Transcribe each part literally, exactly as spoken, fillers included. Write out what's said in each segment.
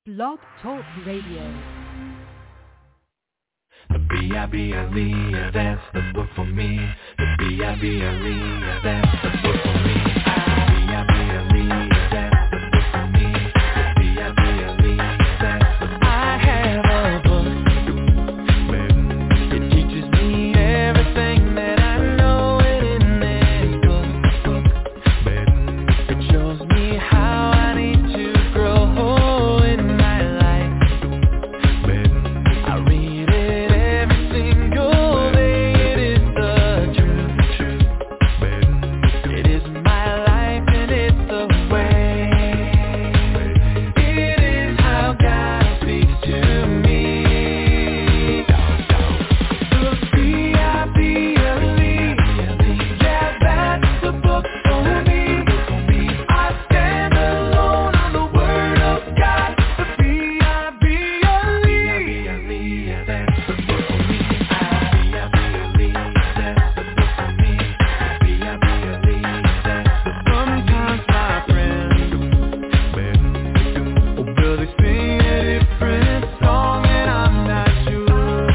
Blog Talk Radio. The B I B L E, yeah, that's the book for me. The B I B L E, yeah, that's the book for me. The B I B L E, yeah, that's the book for me. The B I B L E, yeah, that's the book for me. I have a book. It teaches me everything that I know, and in this book, it shows me how I need to grow in my life. I read it every single day. It is the truth. It is my life and it's the way. It is how God speaks to me. The B I B L E, yeah, that's the book for me. I stand alone on the word of God. The B I B L E, yeah, that's the book for me. B I B L E, that's the book for me. B I B L E, that's the book. Sometimes my friends will they sing a different song, and I'm not sure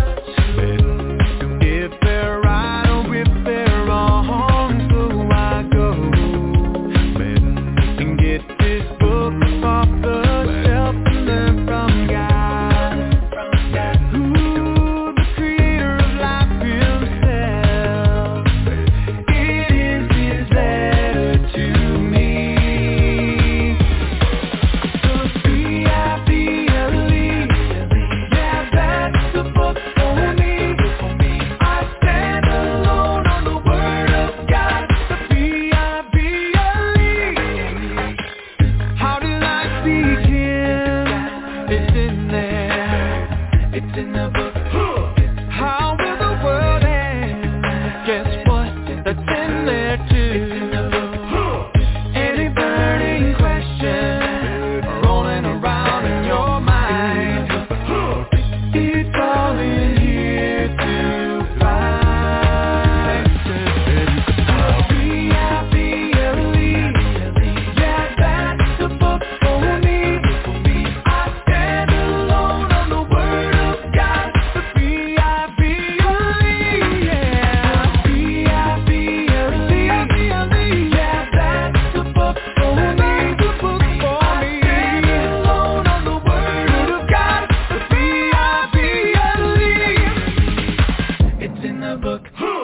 if they're right or if they're wrong. So I go and get this book off the shelf and learn from God, who the creator of life himself. It is his letter to me. The B I B L E, yeah, that's the book for me. I stand alone on the word of God. The B I B L E. How did I seek him? It's in there. It's in the book. How will the world end? Guess what? That's in there too. It's in the book. Any burning question rolling around in your mind, it's all in here to find. The B I B L E, yeah, that's the book for me. I stand alone on the word of God. The B I B L E, yeah. B I B L E, yeah, that's the book for me. I stand alone on the word of God. The B I B L E, it's in the book.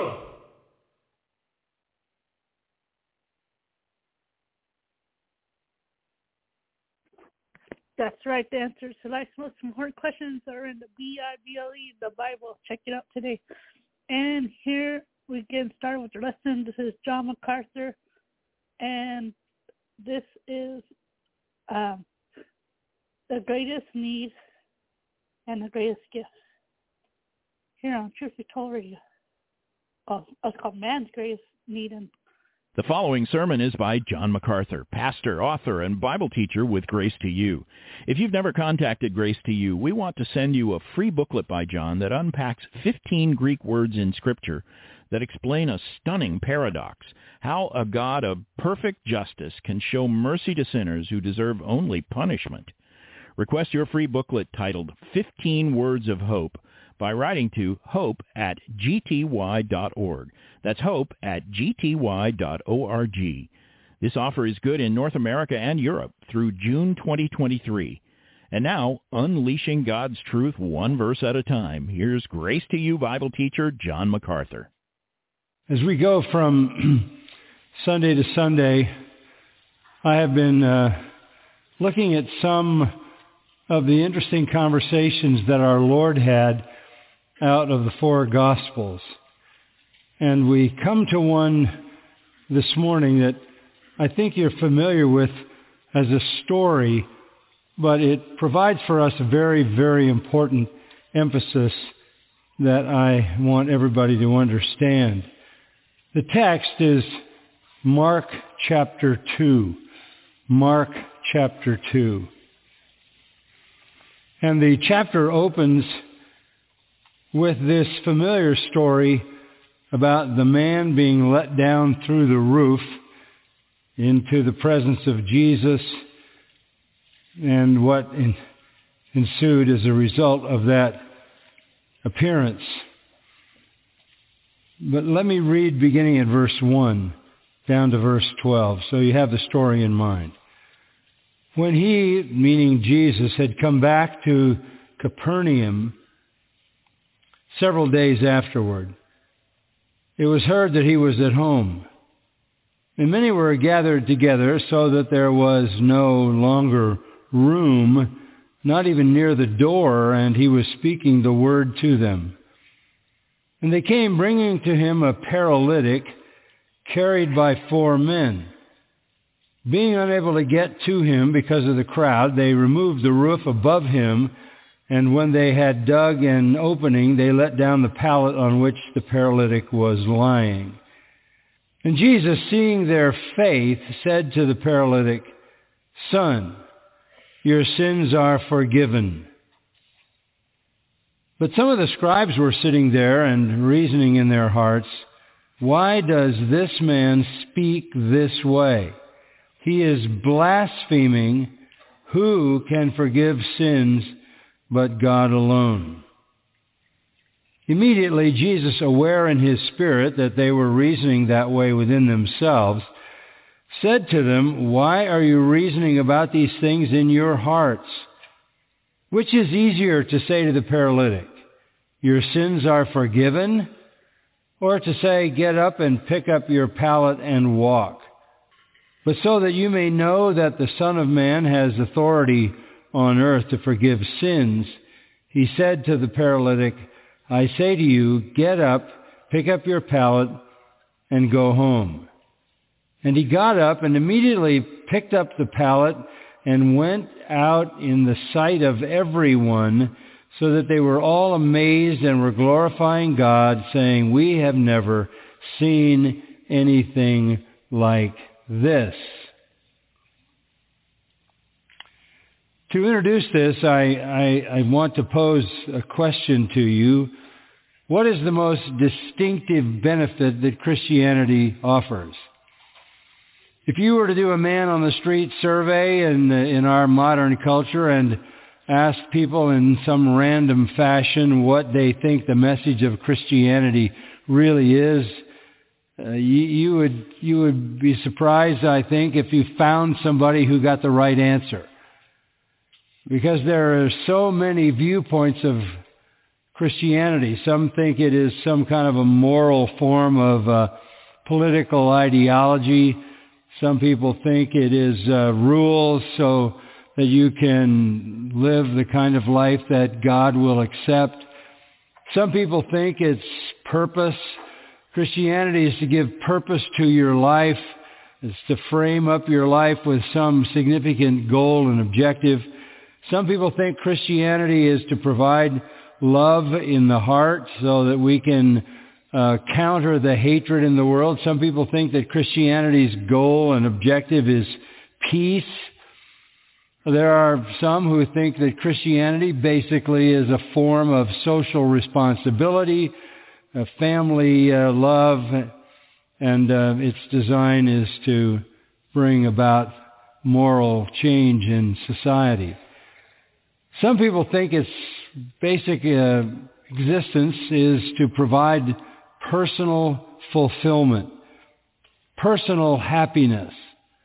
That's right. The answers to life's most important questions are in the B I B L E, the Bible. Check it out today. And here we get started with the lesson. This is John MacArthur, and this is um, the greatest need and the greatest gift. Here on Truth Be Told Radio. Oh, it's called Man's Greatest Need and The following sermon is by John MacArthur, pastor, author, and Bible teacher with Grace to You. If you've never contacted Grace to You, we want to send you a free booklet by John that unpacks fifteen Greek words in Scripture that explain a stunning paradox, how a God of perfect justice can show mercy to sinners who deserve only punishment. Request your free booklet titled fifteen Words of Hope by writing to hope at g t y dot org. That's hope at g t y dot org. This offer is good in North America and Europe through June twenty twenty-three. And now, unleashing God's truth one verse at a time, here's Grace to You Bible teacher John MacArthur. As we go from Sunday to Sunday, I have been uh, looking at some of the interesting conversations that our Lord had out of the four Gospels. And we come to one this morning that I think you're familiar with as a story, but it provides for us a very, very important emphasis that I want everybody to understand. The text is Mark chapter two. Mark chapter two. And the chapter opens with this familiar story about the man being let down through the roof into the presence of Jesus and what in, ensued as a result of that appearance. But let me read beginning at verse one down to verse twelve, so you have the story in mind. When he, meaning Jesus, had come back to Capernaum several days afterward, it was heard that he was at home. And many were gathered together so that there was no longer room, not even near the door, and he was speaking the word to them. And they came bringing to him a paralytic carried by four men. Being unable to get to him because of the crowd, they removed the roof above him, and when they had dug an opening, they let down the pallet on which the paralytic was lying. And Jesus, seeing their faith, said to the paralytic, "Son, your sins are forgiven." But some of the scribes were sitting there and reasoning in their hearts, "Why does this man speak this way? He is blaspheming. Who can forgive sins but God alone?" Immediately, Jesus, aware in his spirit that they were reasoning that way within themselves, said to them, "Why are you reasoning about these things in your hearts? Which is easier to say to the paralytic, 'Your sins are forgiven,' or to say, 'Get up and pick up your pallet and walk'? But so that you may know that the Son of Man has authority on earth to forgive sins," he said to the paralytic, "I say to you, get up, pick up your pallet, and go home." And he got up and immediately picked up the pallet and went out in the sight of everyone, so that they were all amazed and were glorifying God, saying, "We have never seen anything like this." To introduce this, I, I, I want to pose a question to you. What is the most distinctive benefit that Christianity offers? If you were to do a man on the street survey in, in our modern culture and ask people in some random fashion what they think the message of Christianity really is, uh, you, you would you would be surprised, I think, if you found somebody who got the right answer. Because there are so many viewpoints of Christianity. Some think it is some kind of a moral form of uh, political ideology. Some people think it is uh, rules so that you can live the kind of life that God will accept. Some people think it's purpose. Christianity is to give purpose to your life. It's to frame up your life with some significant goal and objective. Some people think Christianity is to provide love in the heart so that we can uh, counter the hatred in the world. Some people think that Christianity's goal and objective is peace. There are some who think that Christianity basically is a form of social responsibility, a family uh, love, and uh, its design is to bring about moral change in society. Some people think its basic uh, existence is to provide personal fulfillment, personal happiness,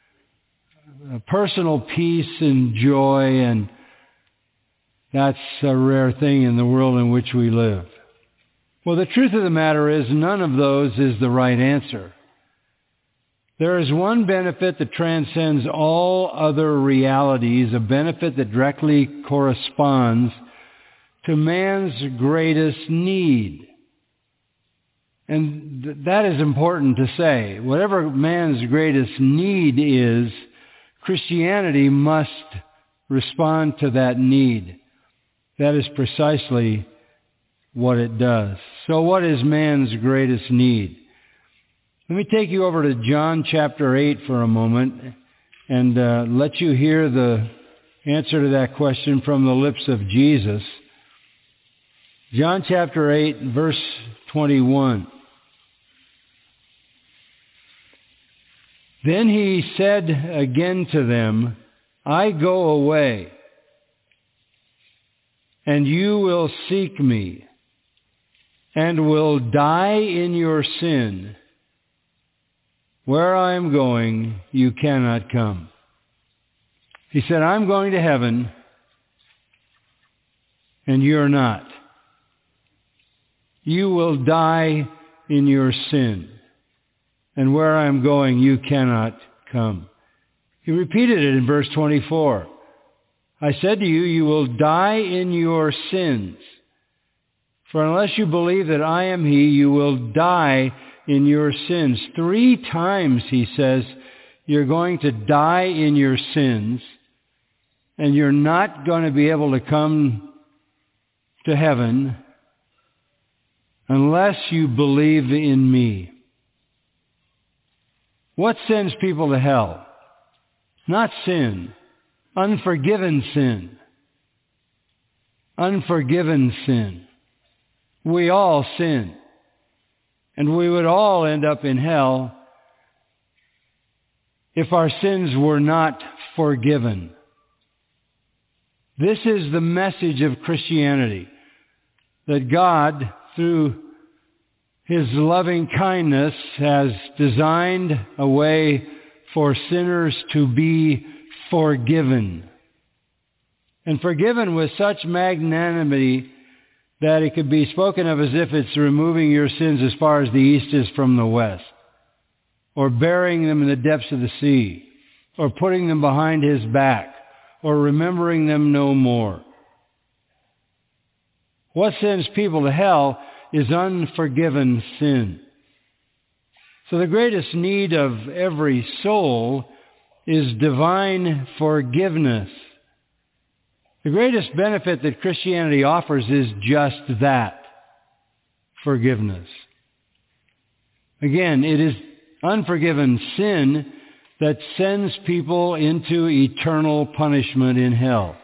personal peace and joy, and that's a rare thing in the world in which we live. Well, the truth of the matter is none of those is the right answer. There is one benefit that transcends all other realities, a benefit that directly corresponds to man's greatest need. And th- that is important to say. Whatever man's greatest need is, Christianity must respond to that need. That is precisely what it does. So what is man's greatest need? Let me take you over to John chapter eight for a moment and uh, let you hear the answer to that question from the lips of Jesus. John chapter eight, verse twenty-one. Then he said again to them, I go away, and you will seek me, and will die in your sin. Where I am going, you cannot come. He said, I'm going to heaven, and you're not. You will die in your sin, and where I am going, you cannot come. He repeated it in verse twenty-four. I said to you, you will die in your sins. For unless you believe that I am he, you will die in your sins. Three times he says, you're going to die in your sins, and you're not going to be able to come to heaven unless you believe in me. What sends people to hell? Not sin. Unforgiven sin. Unforgiven sin. We all sin. And we would all end up in hell if our sins were not forgiven. This is the message of Christianity, that God, through his loving kindness, has designed a way for sinners to be forgiven. And forgiven with such magnanimity that it could be spoken of as if it's removing your sins as far as the east is from the west, or burying them in the depths of the sea, or putting them behind his back, or remembering them no more. What sends people to hell is unforgiven sin. So the greatest need of every soul is divine forgiveness. The greatest benefit that Christianity offers is just that, forgiveness. Again, it is unforgiven sin that sends people into eternal punishment in hell.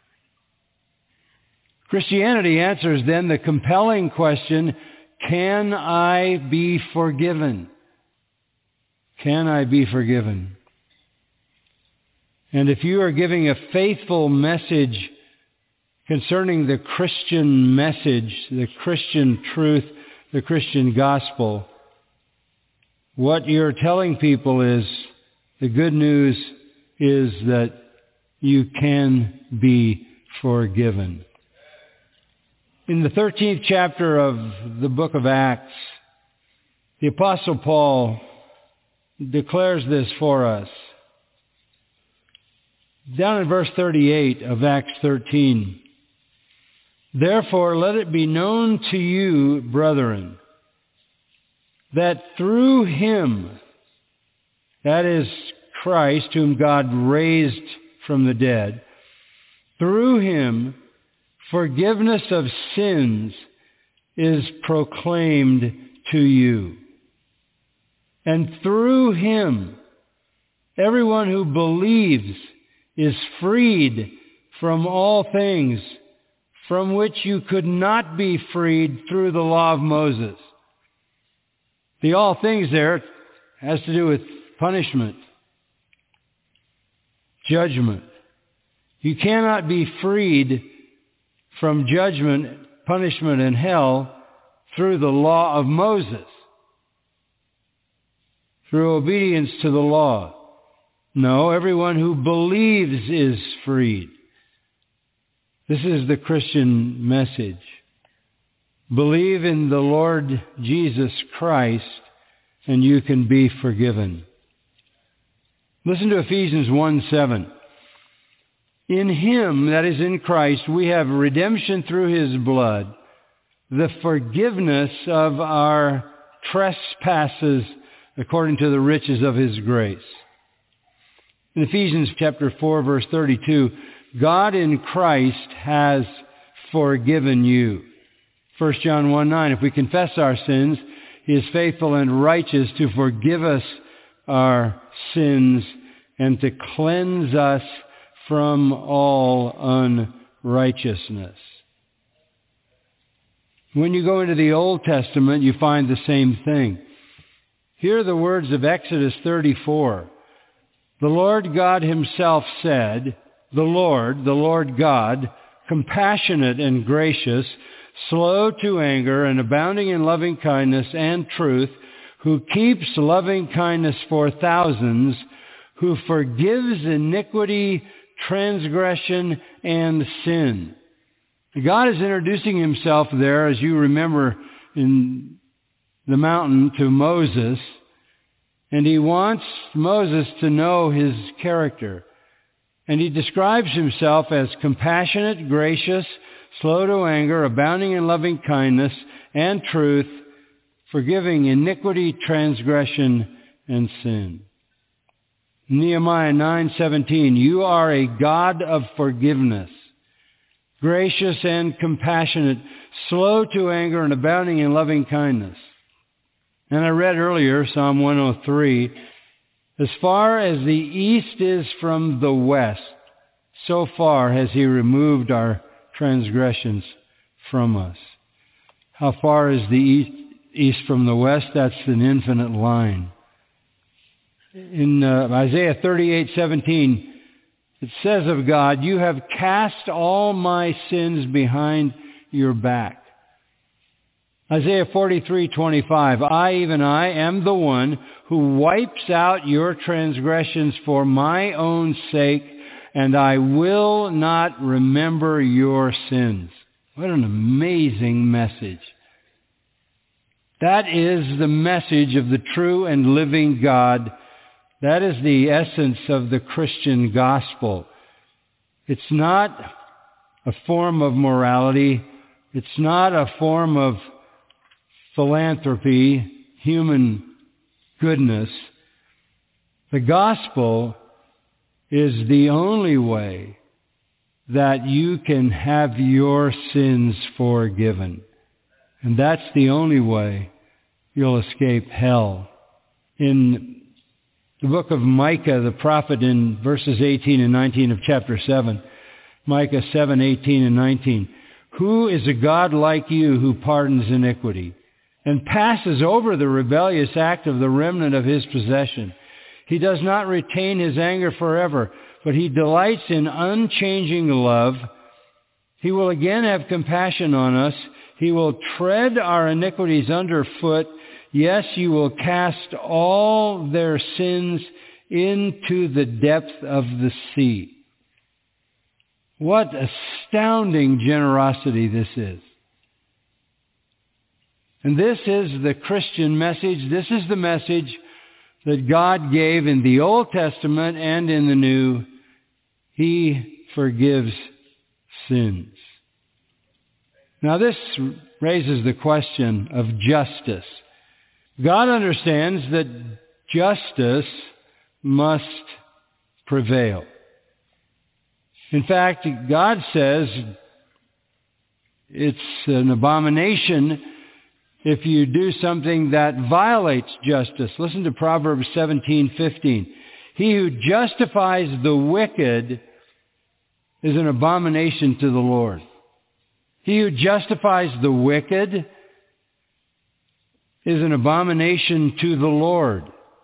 Christianity answers then the compelling question, can I be forgiven? Can I be forgiven? And if you are giving a faithful message concerning the Christian message, the Christian truth, the Christian gospel, what you're telling people is, the good news is that you can be forgiven. In the thirteenth chapter of the book of Acts, the Apostle Paul declares this for us. Down in verse thirty-eight of Acts thirteen, therefore let it be known to you, brethren, that through him, that is Christ, whom God raised from the dead, through him forgiveness of sins is proclaimed to you. And through him, everyone who believes is freed from all things from which you could not be freed through the law of Moses. The all things there has to do with punishment, judgment. You cannot be freed from judgment, punishment, and hell through the law of Moses, through obedience to the law. No, everyone who believes is freed. This is the Christian message. Believe in the Lord Jesus Christ, and you can be forgiven. Listen to Ephesians one seven. In him, that is in Christ, we have redemption through his blood, the forgiveness of our trespasses according to the riches of his grace. In Ephesians chapter four, verse thirty-two, God in Christ has forgiven you. First John one nine, if we confess our sins, he is faithful and righteous to forgive us our sins and to cleanse us from all unrighteousness. When you go into the Old Testament, you find the same thing. Here are the words of Exodus thirty-four. The Lord God himself said, the Lord, the Lord God, compassionate and gracious, slow to anger and abounding in loving kindness and truth, who keeps loving kindness for thousands, who forgives iniquity, transgression, and sin. God is introducing himself there, as you remember, in the mountain to Moses, and he wants Moses to know his character. And he describes himself as compassionate, gracious, slow to anger, abounding in loving kindness and truth, forgiving iniquity, transgression, and sin. Nehemiah nine seventeen, you are a God of forgiveness, gracious and compassionate, slow to anger and abounding in loving kindness. And I read earlier, Psalm one oh three, as far as the east is from the west, so far has he removed our transgressions from us. How far is the east, east from the west? That's an infinite line. In uh, Isaiah thirty-eight seventeen, it says of God, you have cast all my sins behind your back. Isaiah forty-three twenty-five, I, even I, am the one who wipes out your transgressions for my own sake, and I will not remember your sins. What an amazing message. That is the message of the true and living God. That is the essence of the Christian gospel. It's not a form of morality. It's not a form of philanthropy, human goodness. The gospel is the only way that you can have your sins forgiven. And that's the only way you'll escape hell. In the book of Micah, the prophet, in verses eighteen and nineteen of chapter seven, Micah seven, eighteen and nineteen, who is a God like you who pardons iniquity and passes over the rebellious act of the remnant of his possession? He does not retain his anger forever, but he delights in unchanging love. He will again have compassion on us. He will tread our iniquities underfoot. Yes, you will cast all their sins into the depth of the sea. What astounding generosity this is. And this is the Christian message. This is the message that God gave in the Old Testament and in the New. He forgives sins. Now this raises the question of justice. God understands that justice must prevail. In fact, God says it's an abomination if you do something that violates justice. Listen to Proverbs seventeen fifteen. He who justifies the wicked is an abomination to the Lord. He who justifies the wicked is an abomination to the Lord.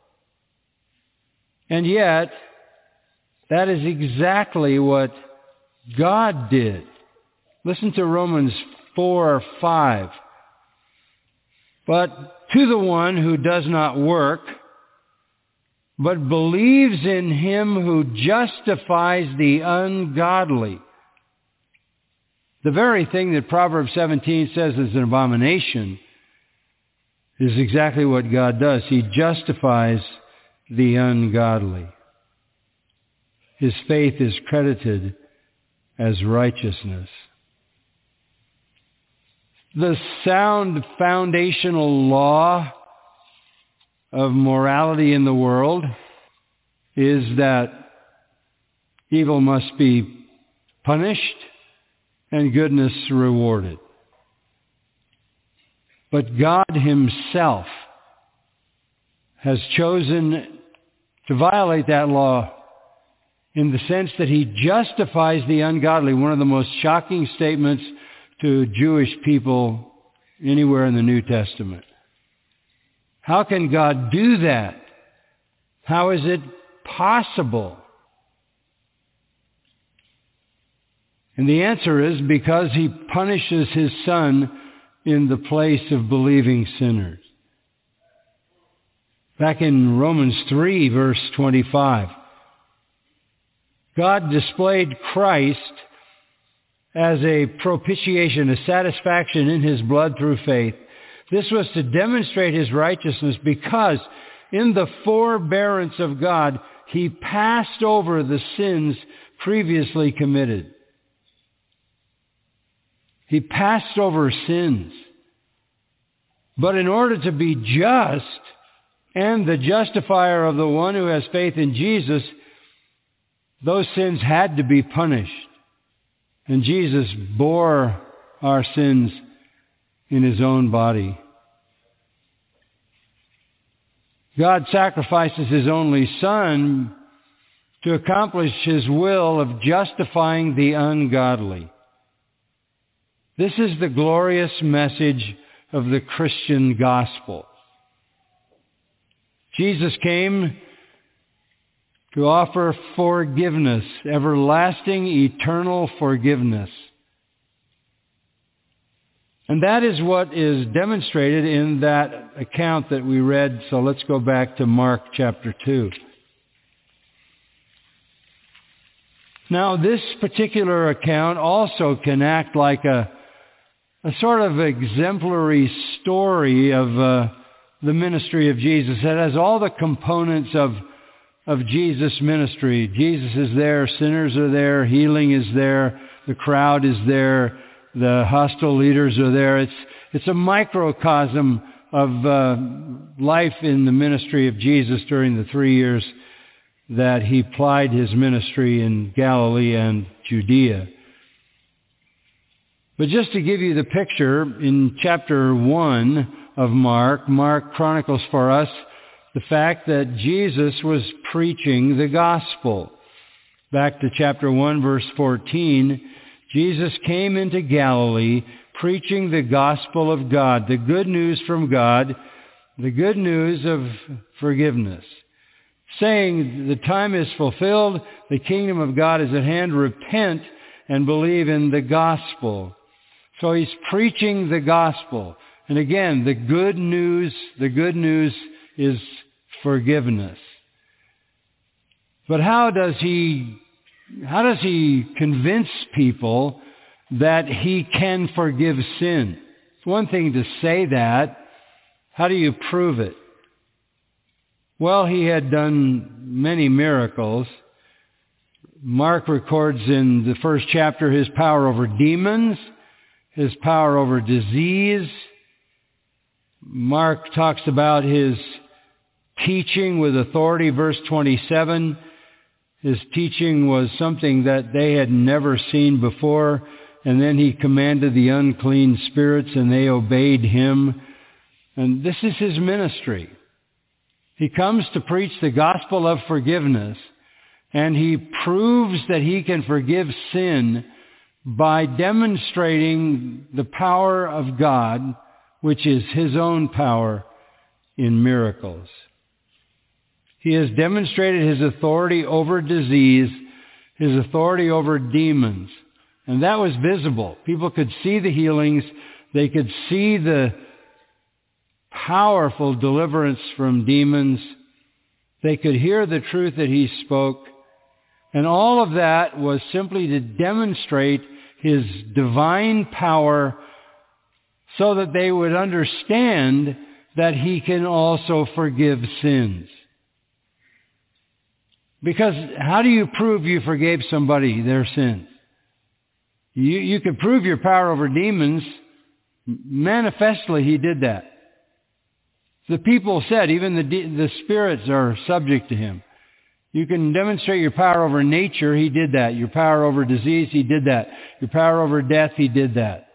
And yet, that is exactly what God did. Listen to Romans four five. But to the one who does not work, but believes in him who justifies the ungodly. The very thing that Proverbs seventeen says is an abomination is exactly what God does. He justifies the ungodly. His faith is credited as righteousness. The sound foundational law of morality in the world is that evil must be punished and goodness rewarded. But God himself has chosen to violate that law in the sense that he justifies the ungodly, one of the most shocking statements to Jewish people anywhere in the New Testament. How can God do that? How is it possible? And the answer is because he punishes his Son in the place of believing sinners. Back in Romans three, verse twenty-five, God displayed Christ as a propitiation, a satisfaction in his blood through faith. This was to demonstrate his righteousness because in the forbearance of God, he passed over the sins previously committed. He passed over sins. But in order to be just and the justifier of the one who has faith in Jesus, those sins had to be punished. And Jesus bore our sins in his own body. God sacrifices his only Son to accomplish his will of justifying the ungodly. This is the glorious message of the Christian gospel. Jesus came to offer forgiveness, everlasting, eternal forgiveness. And that is what is demonstrated in that account that we read. So let's go back to Mark chapter two. Now, this particular account also can act like a, a sort of exemplary story of uh, the ministry of Jesus. It has all the components of of Jesus' ministry. Jesus is there, sinners are there, healing is there, the crowd is there, the hostile leaders are there. It's it's a microcosm of uh, life in the ministry of Jesus during the three years that he plied his ministry in Galilee and Judea. But just to give you the picture, in chapter one of Mark, Mark chronicles for us the fact that Jesus was preaching the gospel. Back to chapter one, verse fourteen, Jesus came into Galilee preaching the gospel of God, the good news from God, the good news of forgiveness, saying the time is fulfilled, the kingdom of God is at hand, repent and believe in the gospel. So he's preaching the gospel. And again, the good news, the good news is forgiveness. But how does he, how does he convince people that he can forgive sin? It's one thing to say that. How do you prove it? Well, he had done many miracles. Mark records in the first chapter his power over demons, his power over disease. Mark talks about his teaching with authority, verse twenty-seven. His teaching was something that they had never seen before. And then he commanded the unclean spirits and they obeyed him. And this is his ministry. He comes to preach the gospel of forgiveness. And he proves that he can forgive sin by demonstrating the power of God, which is his own power in miracles. He has demonstrated his authority over disease, his authority over demons. And that was visible. People could see the healings. They could see the powerful deliverance from demons. They could hear the truth that he spoke. And all of that was simply to demonstrate his divine power so that they would understand that he can also forgive sins. Because how do you prove you forgave somebody their sins? You, you could prove your power over demons. Manifestly, he did that. The people said, even the, the spirits are subject to him. You can demonstrate your power over nature, he did that. Your power over disease, he did that. Your power over death, he did that.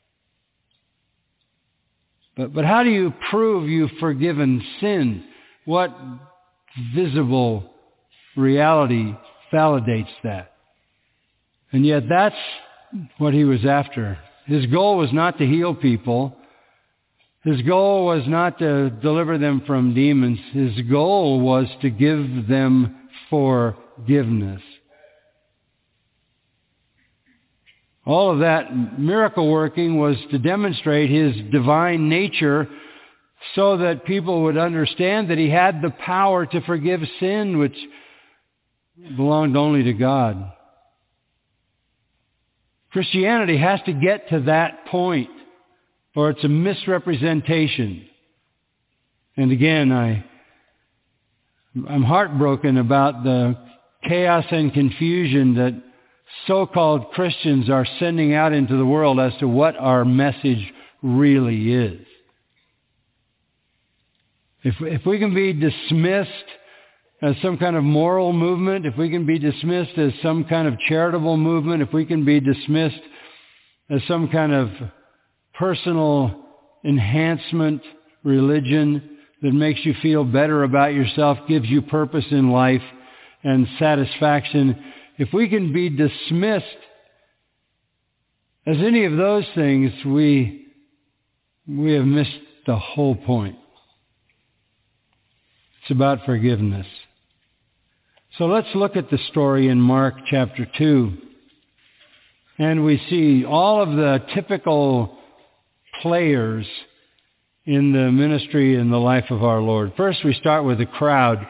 But, but how do you prove you've forgiven sin? What visible reality validates that? And yet that's what he was after. His goal was not to heal people. His goal was not to deliver them from demons. His goal was to give them forgiveness. All of that miracle working was to demonstrate his divine nature so that people would understand that he had the power to forgive sin, which belonged only to God. Christianity has to get to that point, or it's a misrepresentation. And again, I, I'm heartbroken about the chaos and confusion that so-called Christians are sending out into the world as to what our message really is. If, if we can be dismissed as some kind of moral movement, if we can be dismissed as some kind of charitable movement, if we can be dismissed as some kind of personal enhancement religion that makes you feel better about yourself, gives you purpose in life and satisfaction, if we can be dismissed as any of those things, we, we have missed the whole point. It's about forgiveness. So let's look at the story in Mark chapter two. And we see all of the typical players in the ministry and the life of our Lord. First, we start with the crowd.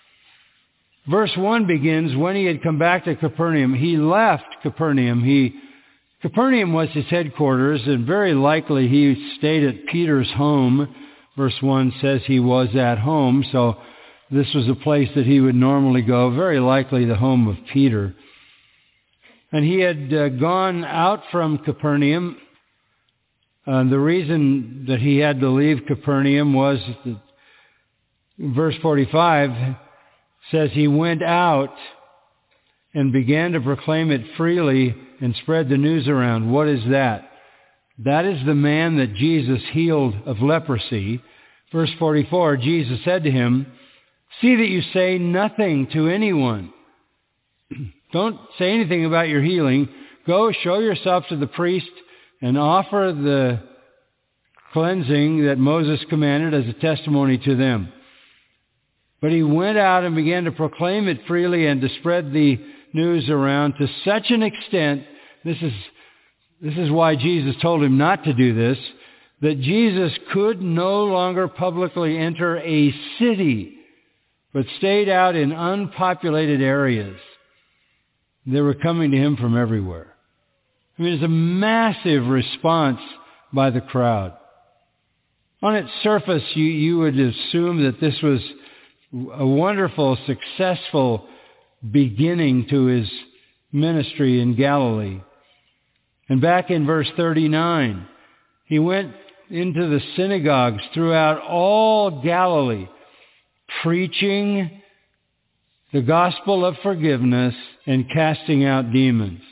Verse one begins, when he had come back to Capernaum, he left Capernaum. He, Capernaum was his headquarters, and very likely he stayed at Peter's home. Verse one says he was at home, so this was a place that he would normally go, very likely the home of Peter. And he had uh, gone out from Capernaum. Uh, the reason that he had to leave Capernaum was that verse forty-five says he went out and began to proclaim it freely and spread the news around. What is that? That is the man that Jesus healed of leprosy. Verse forty-four, Jesus said to him, "See that you say nothing to anyone." Don't say anything about your healing. Go show yourself to the priest and offer the cleansing that Moses commanded as a testimony to them. But he went out and began to proclaim it freely and to spread the news around to such an extent, this is, this is why Jesus told him not to do this, that Jesus could no longer publicly enter a city, but stayed out in unpopulated areas. They were coming to him from everywhere. I mean, it's a massive response by the crowd. On its surface, you, you would assume that this was a wonderful, successful beginning to his ministry in Galilee. And back in verse thirty-nine, he went into the synagogues throughout all Galilee, preaching the gospel of forgiveness and casting out demons.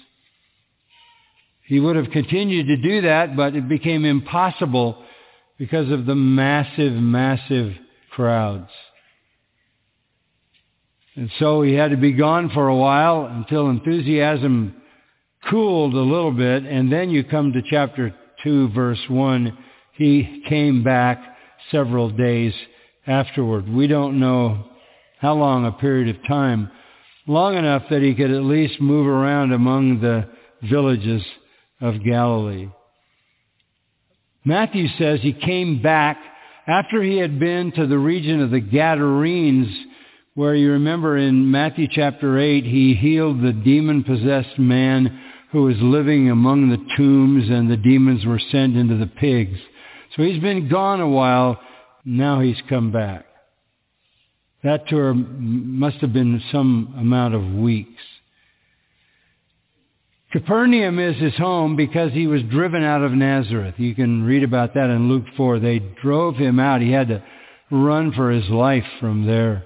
He would have continued to do that, but it became impossible because of the massive, massive crowds. And so he had to be gone for a while until enthusiasm cooled a little bit. And then you come to chapter two, verse one. He came back several days afterward. We don't know how long a period of time. Long enough that he could at least move around among the villages of Galilee. Matthew says he came back after he had been to the region of the Gadarenes, where you remember in Matthew chapter eight, he healed the demon-possessed man who was living among the tombs, and the demons were sent into the pigs. So he's been gone a while. Now he's come back. That tour must have been some amount of weeks. Capernaum is his home because he was driven out of Nazareth. You can read about that in Luke four. They drove him out. He had to run for his life from there.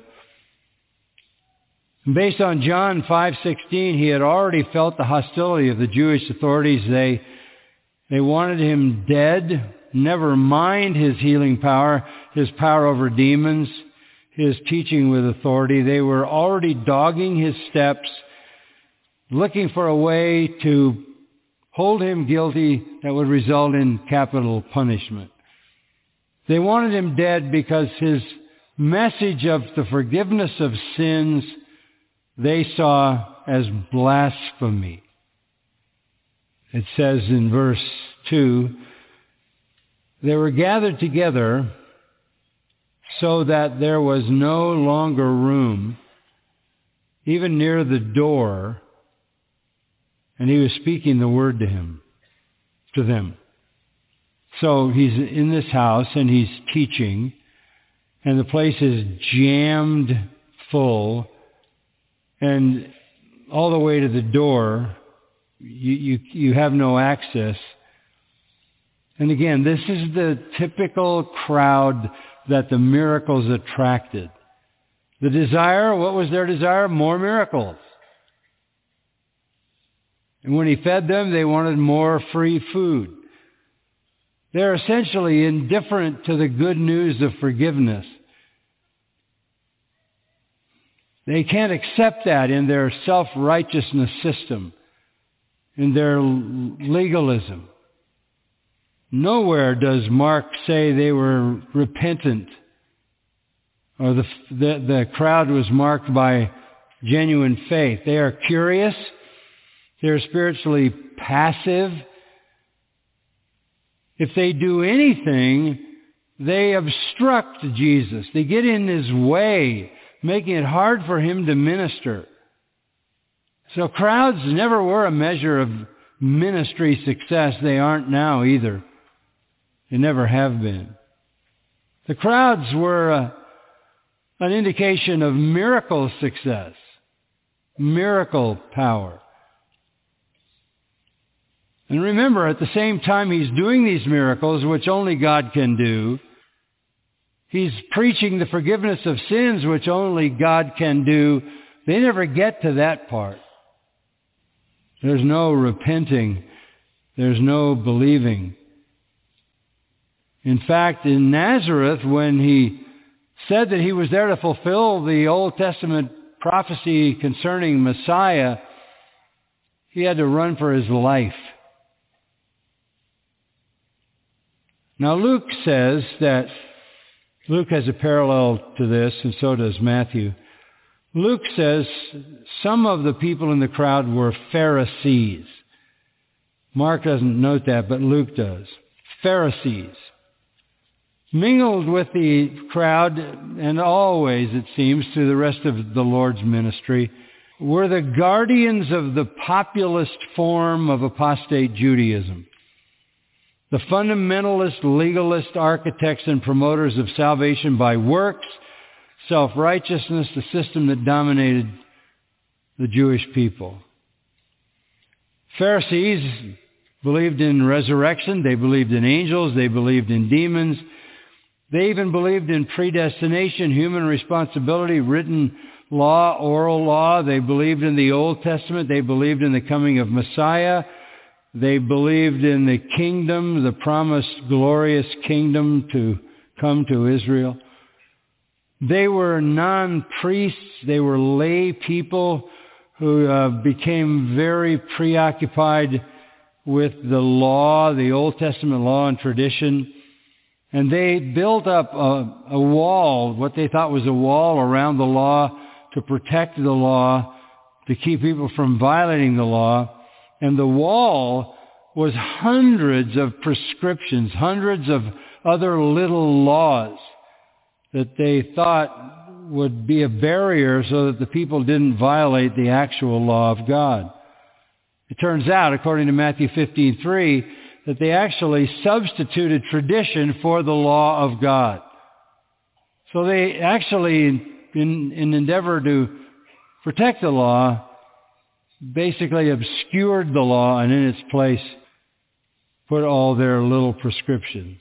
Based on John five sixteen, he had already felt the hostility of the Jewish authorities. They, they wanted him dead. Never mind his healing power, his power over demons, his teaching with authority. They were already dogging his steps, looking for a way to hold him guilty that would result in capital punishment. They wanted him dead because his message of the forgiveness of sins they saw as blasphemy. It says in verse two, they were gathered together so that there was no longer room, even near the door, and he was speaking the word to him, to them. So he's in this house and he's teaching, and the place is jammed full, and all the way to the door, you, you, you have no access. And again, this is the typical crowd that the miracles attracted. The desire, what was their desire? More miracles. And when he fed them, they wanted more free food. They're essentially indifferent to the good news of forgiveness. They can't accept that in their self-righteousness system, in their legalism. Nowhere does Mark say they were repentant, or the, the, the crowd was marked by genuine faith. They are curious. They're spiritually passive. If they do anything, they obstruct Jesus. They get in his way, making it hard for him to minister. So crowds never were a measure of ministry success. They aren't now either. They never have been. The crowds were uh, an indication of miracle success, miracle power. And remember, at the same time he's doing these miracles, which only God can do, he's preaching the forgiveness of sins, which only God can do. They never get to that part. There's no repenting. There's no believing. In fact, in Nazareth, when he said that he was there to fulfill the Old Testament prophecy concerning Messiah, he had to run for his life. Now Luke says that, Luke has a parallel to this, and so does Matthew. Luke says some of the people in the crowd were Pharisees. Mark doesn't note that, but Luke does. Pharisees. Mingled with the crowd, and always, it seems, through the rest of the Lord's ministry, were the guardians of the populist form of apostate Judaism. The fundamentalist, legalist architects and promoters of salvation by works, self-righteousness, the system that dominated the Jewish people. Pharisees believed in resurrection. They believed in angels. They believed in demons. They even believed in predestination, human responsibility, written law, oral law. They believed in the Old Testament. They believed in the coming of Messiah. They believed in the kingdom, the promised glorious kingdom to come to Israel. They were non-priests. They were lay people who uh, became very preoccupied with the law, the Old Testament law and tradition. And they built up a, a wall, what they thought was a wall around the law to protect the law, to keep people from violating the law. And the wall was hundreds of prescriptions, hundreds of other little laws that they thought would be a barrier so that the people didn't violate the actual law of God. It turns out, according to Matthew fifteen three, that they actually substituted tradition for the law of God. So they actually, in an endeavor to protect the law, basically obscured the law and in its place put all their little prescriptions.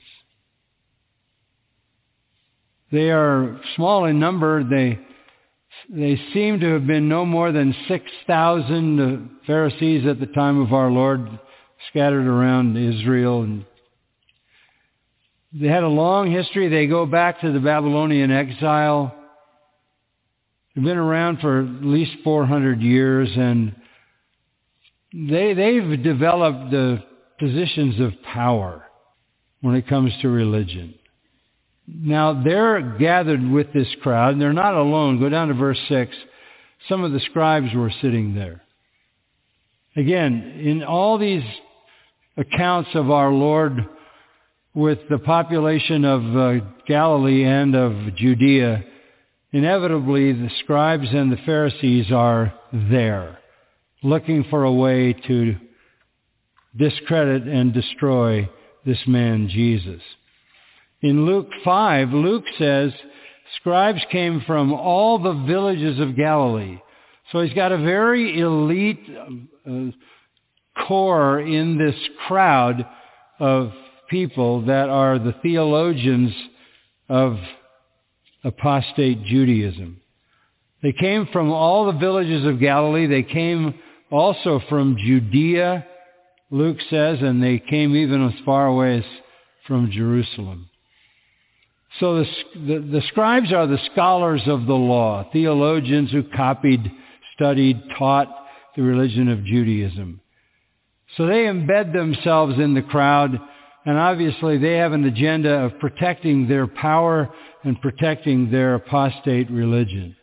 They are small in number. They they seem to have been no more than six thousand Pharisees at the time of our Lord, scattered around Israel. And they had a long history. They go back to the Babylonian exile. They've been around for at least four hundred years, and they, they've developed the positions of power when it comes to religion. Now, they're gathered with this crowd, and they're not alone. Go down to verse six. some of the scribes were sitting there. Again, in all these accounts of our Lord with the population of uh, Galilee and of Judea, inevitably the scribes and the Pharisees are there, looking for a way to discredit and destroy this man Jesus. In Luke five, Luke says, scribes came from all the villages of Galilee. So he's got a very elite uh, core in this crowd of people that are the theologians of apostate Judaism. They came from all the villages of Galilee. They came also from Judea, Luke says, and they came even as far away as from Jerusalem. So the, the, the scribes are the scholars of the law, theologians who copied, studied, taught the religion of Judaism. So they embed themselves in the crowd, and obviously they have an agenda of protecting their power and protecting their apostate religion.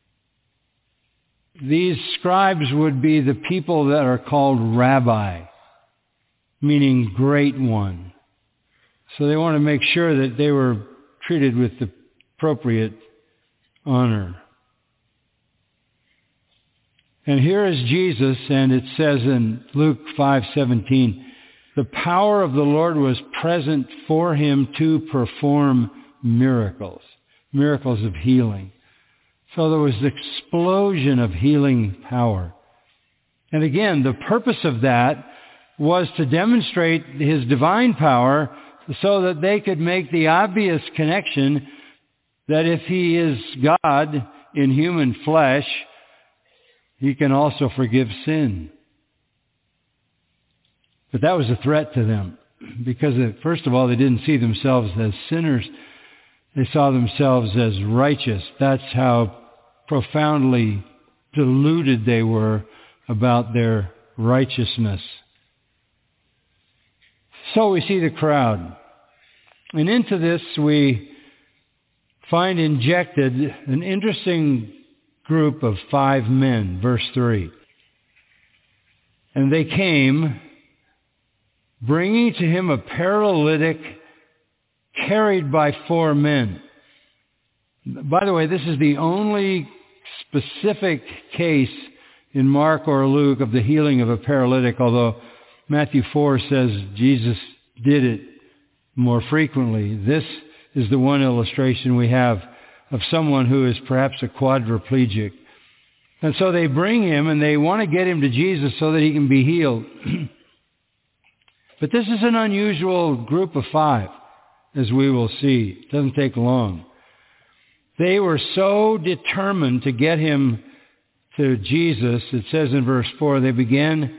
These scribes would be the people that are called rabbi, meaning great one. So they want to make sure that they were treated with the appropriate honor. And here is Jesus, and it says in Luke five seventeen, the power of the Lord was present for him to perform miracles, miracles of healing. So there was an explosion of healing power. And again, the purpose of that was to demonstrate his divine power so that they could make the obvious connection that if he is God in human flesh, he can also forgive sin. But that was a threat to them because, first of all, they didn't see themselves as sinners. They saw themselves as righteous. That's how profoundly deluded they were about their righteousness. So we see the crowd. And into this we find injected an interesting group of five men, verse three. And they came, bringing to him a paralytic carried by four men. By the way, this is the only specific case in Mark or Luke of the healing of a paralytic, although Matthew four says Jesus did it more frequently. This is the one illustration we have of someone who is perhaps a quadriplegic. And so they bring him and they want to get him to Jesus so that he can be healed. But this is an unusual group of five, as we will see. It doesn't take long. They were so determined to get him to Jesus, it says in verse four, they began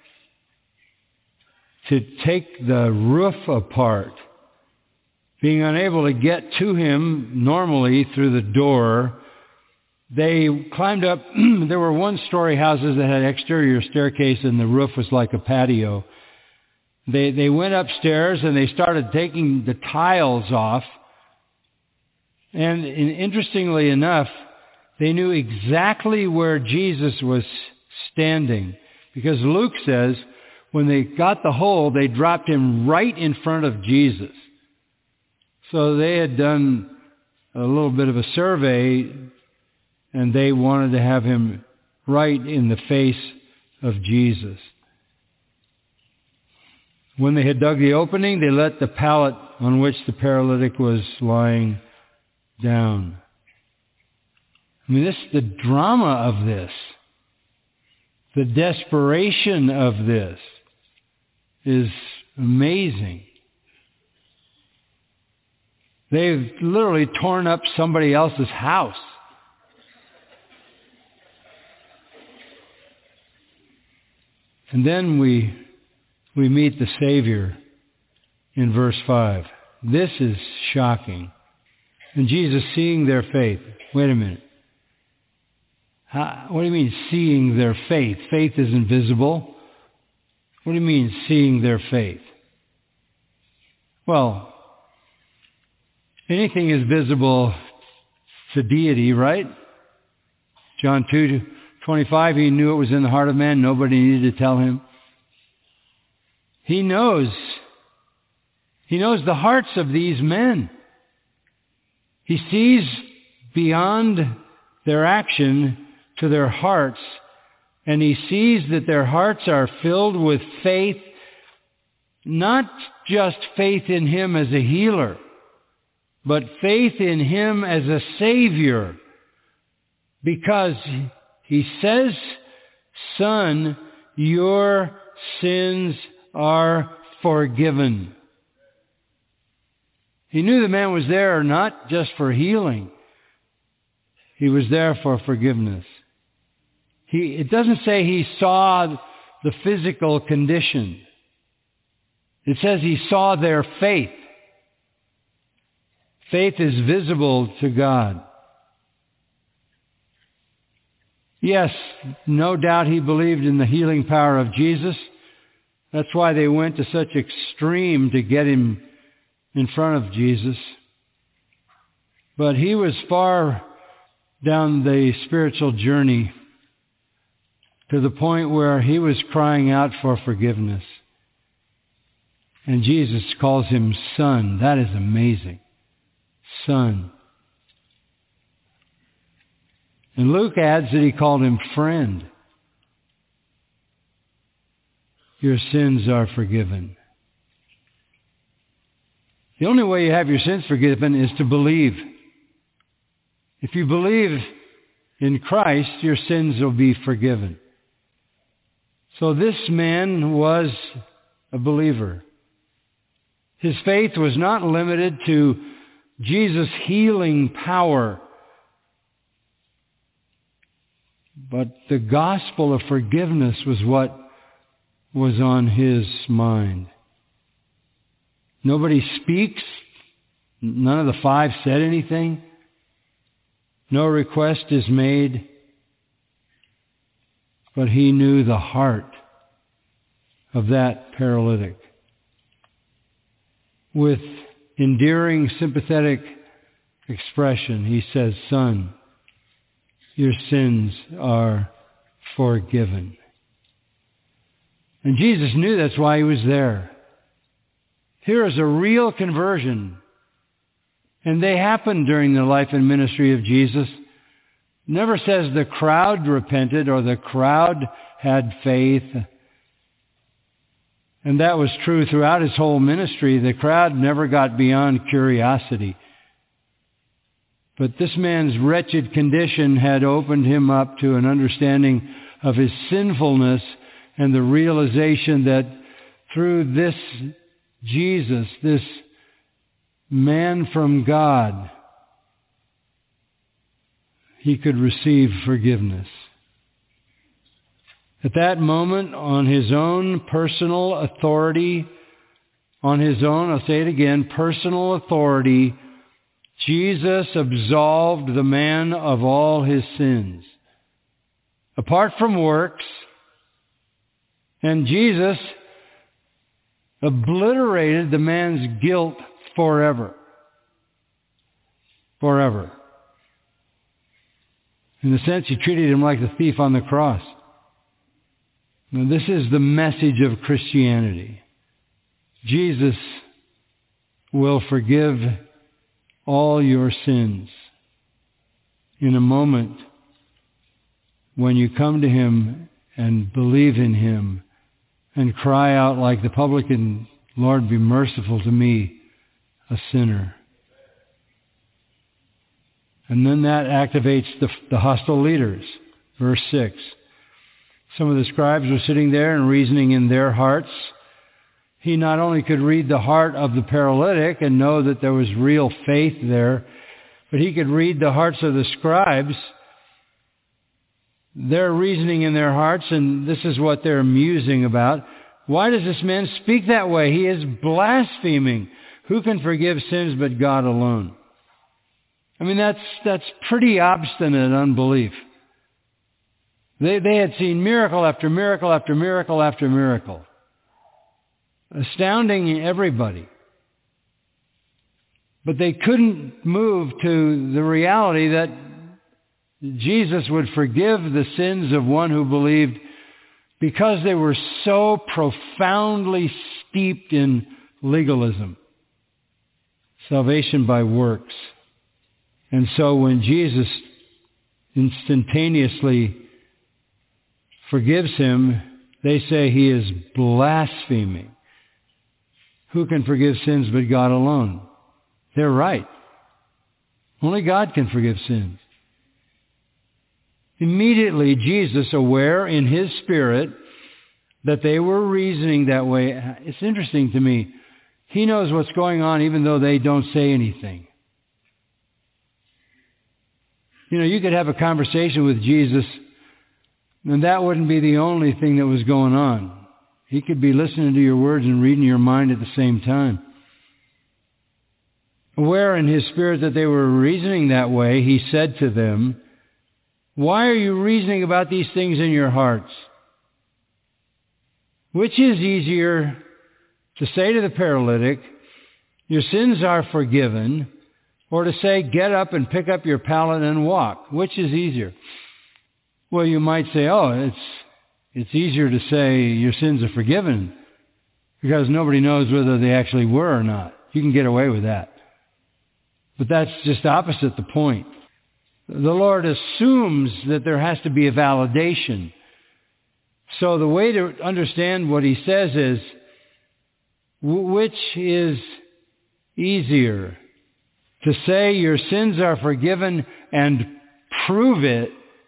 to take the roof apart, being unable to get to him normally through the door. They climbed up. There were one-story houses that had exterior staircase and the roof was like a patio. They they went upstairs and they started taking the tiles off. And interestingly enough, they knew exactly where Jesus was standing, because Luke says when they got the hole, they dropped him right in front of Jesus. So they had done a little bit of a survey, and they wanted to have him right in the face of Jesus. When they had dug the opening, they let the pallet on which the paralytic was lying down. I mean, this, the drama of this, the desperation of this is amazing. They've literally torn up somebody else's house. And then we we meet the Savior in verse five. This is shocking. And Jesus, seeing their faith. Wait a minute. How, what do you mean, seeing their faith? Faith is invisible. What do you mean, seeing their faith? Well, anything is visible to deity, right? John two twenty-five, he knew it was in the heart of man. Nobody needed to tell him. He knows. He knows the hearts of these men. He sees beyond their action to their hearts, and he sees that their hearts are filled with faith, not just faith in him as a healer, but faith in him as a Savior. Because he says, "Son, your sins are forgiven." He knew the man was there not just for healing. He was there for forgiveness. He, it doesn't say he saw the physical condition. It says he saw their faith. Faith is visible to God. Yes, no doubt he believed in the healing power of Jesus. That's why they went to such extreme to get him in front of Jesus. But he was far down the spiritual journey to the point where he was crying out for forgiveness. And Jesus calls him son. That is amazing. Son. And Luke adds that he called him friend. Your sins are forgiven. The only way you have your sins forgiven is to believe. If you believe in Christ, your sins will be forgiven. So this man was a believer. His faith was not limited to Jesus' healing power, but the gospel of forgiveness was what was on his mind. Nobody speaks. None of the five said anything. No request is made. But he knew the heart of that paralytic. With endearing, sympathetic expression, he says, "Son, your sins are forgiven." And Jesus knew that's why he was there. Here is a real conversion. And they happened during the life and ministry of Jesus. Never says the crowd repented or the crowd had faith. And that was true throughout his whole ministry. The crowd never got beyond curiosity. But this man's wretched condition had opened him up to an understanding of his sinfulness and the realization that through this Jesus, this man from God, he could receive forgiveness. At that moment, on his own personal authority, on his own, I'll say it again, personal authority, Jesus absolved the man of all his sins. Apart from works, and Jesus obliterated the man's guilt forever. Forever. In a sense, he treated him like the thief on the cross. Now, this is the message of Christianity. Jesus will forgive all your sins in a moment when you come to him and believe in him and cry out like the publican, "Lord, be merciful to me, a sinner." And then that activates the, the hostile leaders. Verse six. Some of the scribes were sitting there and reasoning in their hearts. He not only could read the heart of the paralytic and know that there was real faith there, but he could read the hearts of the scribes. They're reasoning in their hearts, and this is what they're musing about. Why does this man speak that way? He is blaspheming. Who can forgive sins but God alone? I mean, that's that's pretty obstinate unbelief. They they had seen miracle after miracle after miracle after miracle, astounding everybody. But they couldn't move to the reality that Jesus would forgive the sins of one who believed because they were so profoundly steeped in legalism, salvation by works. And so when Jesus instantaneously forgives him, they say he is blaspheming. Who can forgive sins but God alone? They're right. Only God can forgive sins. Immediately, Jesus, aware in his spirit that they were reasoning that way, it's interesting to me, he knows what's going on even though they don't say anything. You know, you could have a conversation with Jesus, and that wouldn't be the only thing that was going on. He could be listening to your words and reading your mind at the same time. Aware in his spirit that they were reasoning that way, he said to them, "Why are you reasoning about these things in your hearts? Which is easier to say to the paralytic, 'Your sins are forgiven,' or to say, 'Get up and pick up your pallet and walk'? Which is easier?" Well, you might say, oh, it's it's easier to say your sins are forgiven because nobody knows whether they actually were or not. You can get away with that. But that's just opposite the point. The Lord assumes that there has to be a validation. So the way to understand what he says is, which is easier? To say your sins are forgiven and prove it,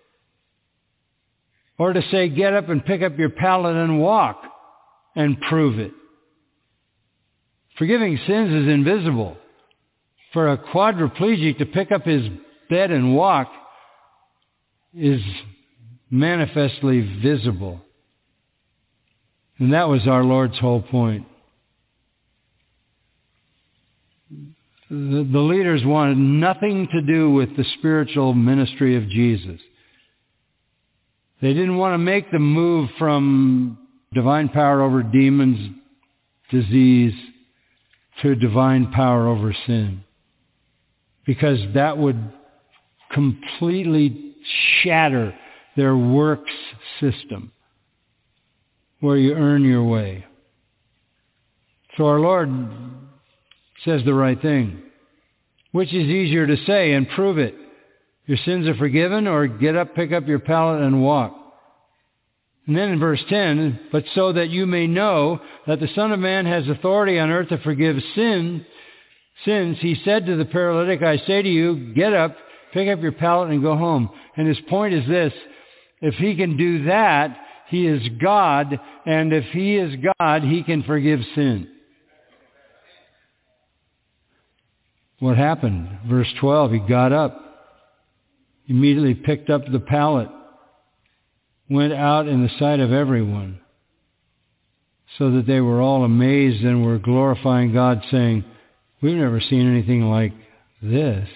or to say get up and pick up your pallet and walk and prove it? Forgiving sins is invisible. For a quadriplegic to pick up his bed and walk is manifestly visible. And that was our Lord's whole point. The, the leaders wanted nothing to do with the spiritual ministry of Jesus. They didn't want to make the move from divine power over demons, disease, to divine power over sin, because that would completely shatter their works system where you earn your way. So our Lord says the right thing. Which is easier to say and prove it? Your sins are forgiven, or get up, pick up your pallet and walk? And then in verse ten, but so that you may know that the Son of Man has authority on earth to forgive sin, sins, he said to the paralytic, I say to you, get up, pick up your pallet and go home. And his point is this: if he can do that, he is God, and if he is God, he can forgive sin. What happened? Verse twelve, he got up, immediately picked up the pallet, went out in the sight of everyone, so that they were all amazed and were glorifying God, saying, we've never seen anything like this.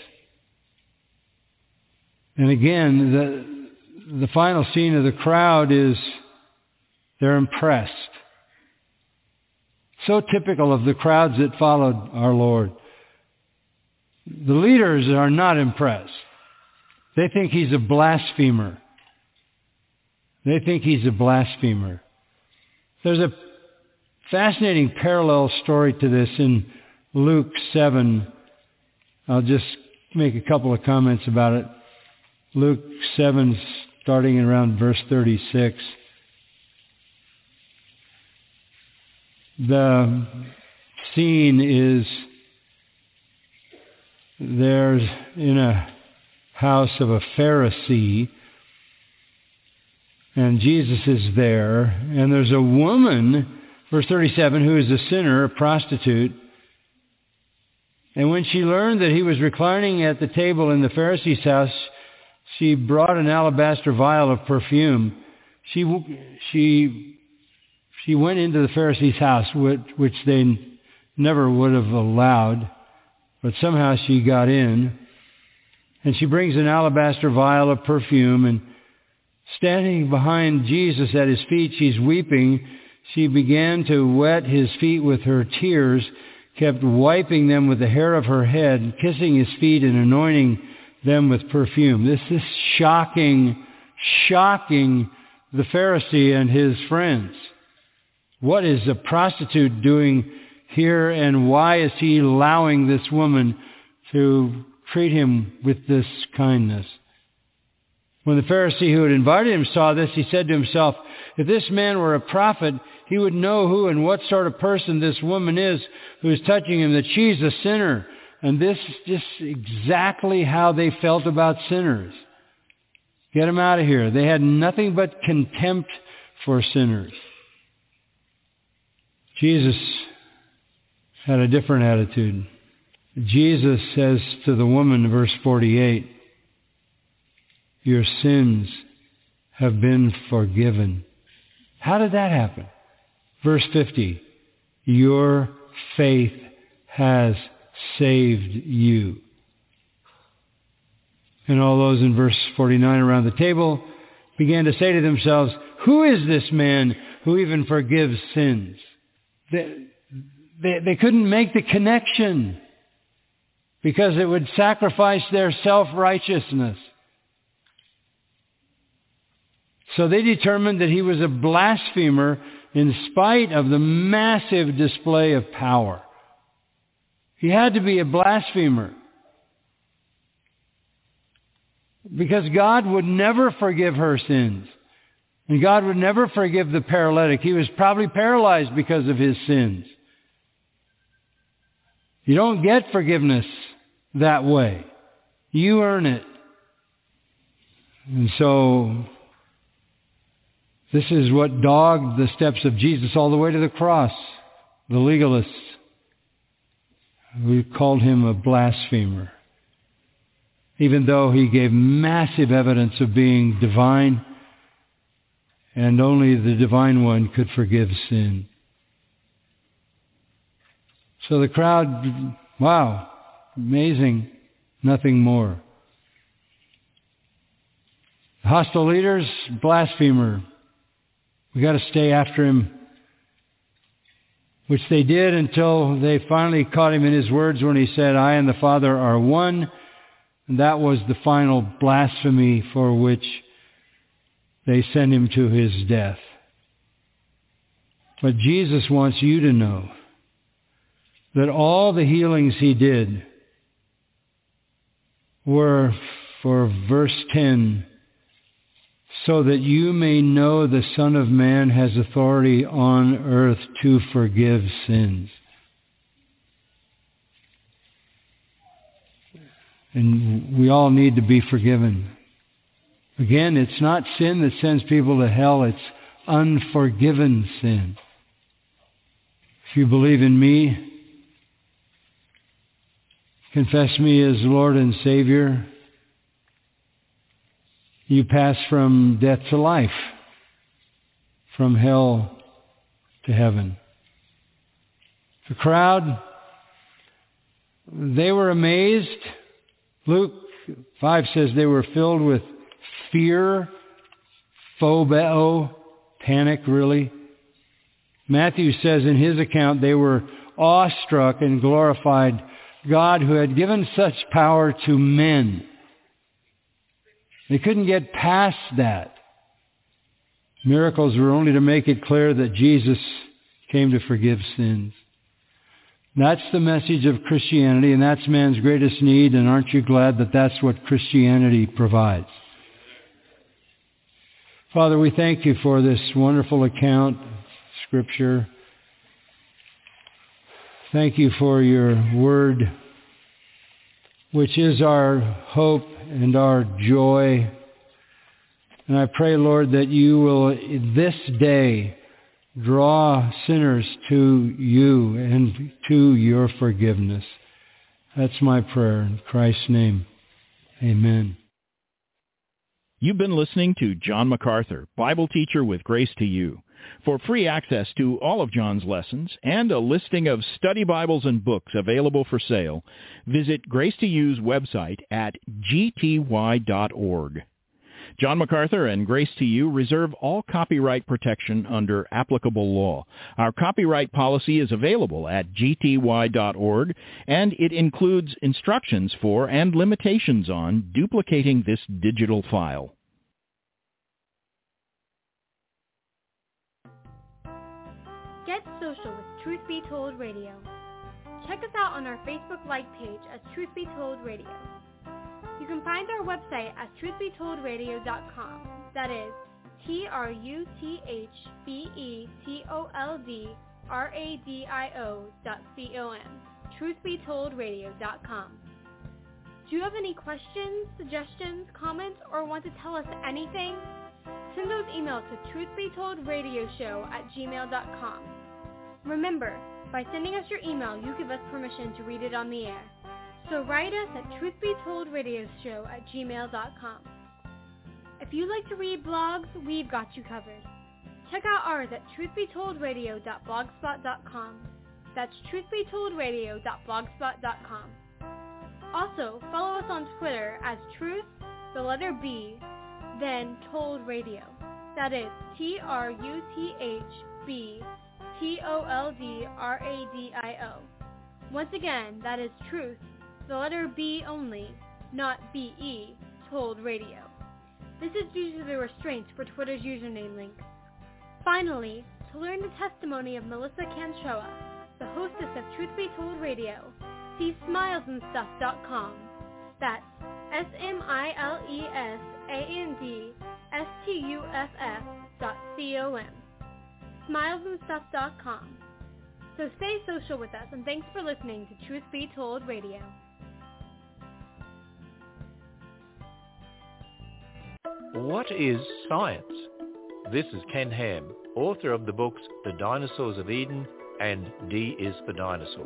And again, the, the final scene of the crowd is they're impressed. So typical of the crowds that followed our Lord. The leaders are not impressed. They think he's a blasphemer. They think he's a blasphemer. There's a fascinating parallel story to this in Luke seven. I'll just make a couple of comments about it. Luke seven, starting around verse thirty-six. The scene is there's in a house of a Pharisee, and Jesus is there, and there's a woman, verse thirty-seven, who is a sinner, a prostitute. And when she learned that he was reclining at the table in the Pharisee's house, she brought an alabaster vial of perfume. She she she went into the Pharisee's house, which, which they never would have allowed, but somehow she got in. And she brings an alabaster vial of perfume, and standing behind Jesus at his feet, she's weeping. She began to wet his feet with her tears, kept wiping them with the hair of her head, kissing his feet and anointing them with perfume. This is shocking, shocking the Pharisee and his friends. What is a prostitute doing here, and why is he allowing this woman to treat him with this kindness? When the Pharisee who had invited him saw this, he said to himself, if this man were a prophet, he would know who and what sort of person this woman is who is touching him, that she's a sinner. And this is just exactly how they felt about sinners. Get them out of here. They had nothing but contempt for sinners. Jesus had a different attitude. Jesus says to the woman in verse forty-eight, your sins have been forgiven. How did that happen? Verse fifty, your faith has saved you. And all those in verse forty-nine around the table began to say to themselves, who is this man who even forgives sins? They, they, they couldn't make the connection because it would sacrifice their self-righteousness. So they determined that he was a blasphemer in spite of the massive display of power. He had to be a blasphemer because God would never forgive her sins. And God would never forgive the paralytic. He was probably paralyzed because of his sins. You don't get forgiveness that way. You earn it. And so this is what dogged the steps of Jesus all the way to the cross. The legalists, we called him a blasphemer. Even though he gave massive evidence of being divine, and only the divine one could forgive sin. So the crowd, wow, amazing, nothing more. Hostile leaders, blasphemer. We got to stay after him. Which they did until they finally caught him in his words when he said, I and the Father are one. And that was the final blasphemy for which they sent him to his death. But Jesus wants you to know that all the healings he did were, for verse ten, so that you may know the Son of Man has authority on earth to forgive sins. And we all need to be forgiven. Again, it's not sin that sends people to hell. It's unforgiven sin. If you believe in me, confess me as Lord and Savior, you pass from death to life, from hell to heaven. The crowd, they were amazed. Luke five says they were filled with fear, phobeo, panic really. Matthew says in his account they were awestruck and glorified God who had given such power to men. They couldn't get past that. Miracles were only to make it clear that Jesus came to forgive sins. That's the message of Christianity, and that's man's greatest need, and aren't you glad that that's what Christianity provides? Father, we thank you for this wonderful account, Scripture. Thank you for your word, which is our hope and our joy. And I pray, Lord, that you will this day draw sinners to you and to your forgiveness. That's my prayer in Christ's name. Amen. You've been listening to John MacArthur, Bible teacher with Grace to You. For free access to all of John's lessons and a listing of study Bibles and books available for sale, visit Grace to You's website at g t y dot org. John MacArthur and Grace to You reserve all copyright protection under applicable law. Our copyright policy is available at g t y dot org, and it includes instructions for and limitations on duplicating this digital file. Get social with Truth Be Told Radio. Check us out on our Facebook like page as Truth Be Told Radio. You can find our website at truth be told radio dot com. That is T R U T H B E T O L D R A D I O dot C O M. truth be told radio dot com. Do you have any questions, suggestions, comments, or want to tell us anything? Send those emails to truth be told radio show at gmail dot com. Remember, by sending us your email, you give us permission to read it on the air. So write us at truth be told radio show at gmail dot com. If you like to read blogs, we've got you covered. Check out ours at truth be told radio dot blogspot dot com. That's truth be told radio dot blogspot dot com. Also, follow us on Twitter as Truth, the letter B, then Told Radio. That is T R U T H B T O L D R A D I O. Once again, that is Truth, the letter B only, not B E, Told Radio. This is due to the restraints for Twitter's username links. Finally, to learn the testimony of Melissa Canchoa, the hostess of Truth Be Told Radio, see smiles and stuff dot com. That's S M I L E S A N D S T U F F dot C O M. smiles and stuff dot com. So stay social with us, and thanks for listening to Truth Be Told Radio. What is science? This is Ken Ham, author of the books The Dinosaurs of Eden and D is for Dinosaur.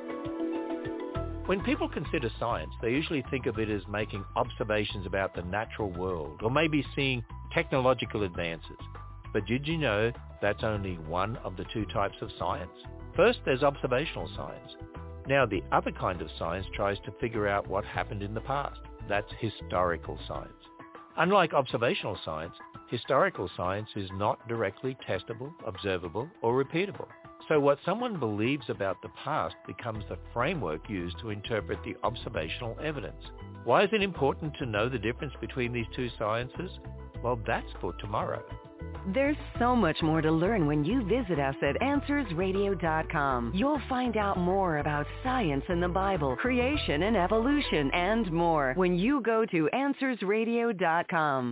When people consider science, they usually think of it as making observations about the natural world or maybe seeing technological advances. But did you know that's only one of the two types of science? First, there's observational science. Now, the other kind of science tries to figure out what happened in the past. That's historical science. Unlike observational science, historical science is not directly testable, observable, or repeatable. So what someone believes about the past becomes the framework used to interpret the observational evidence. Why is it important to know the difference between these two sciences? Well, that's for tomorrow. There's so much more to learn when you visit us at answers radio dot com. You'll find out more about science and the Bible, creation and evolution, and more when you go to answers radio dot com.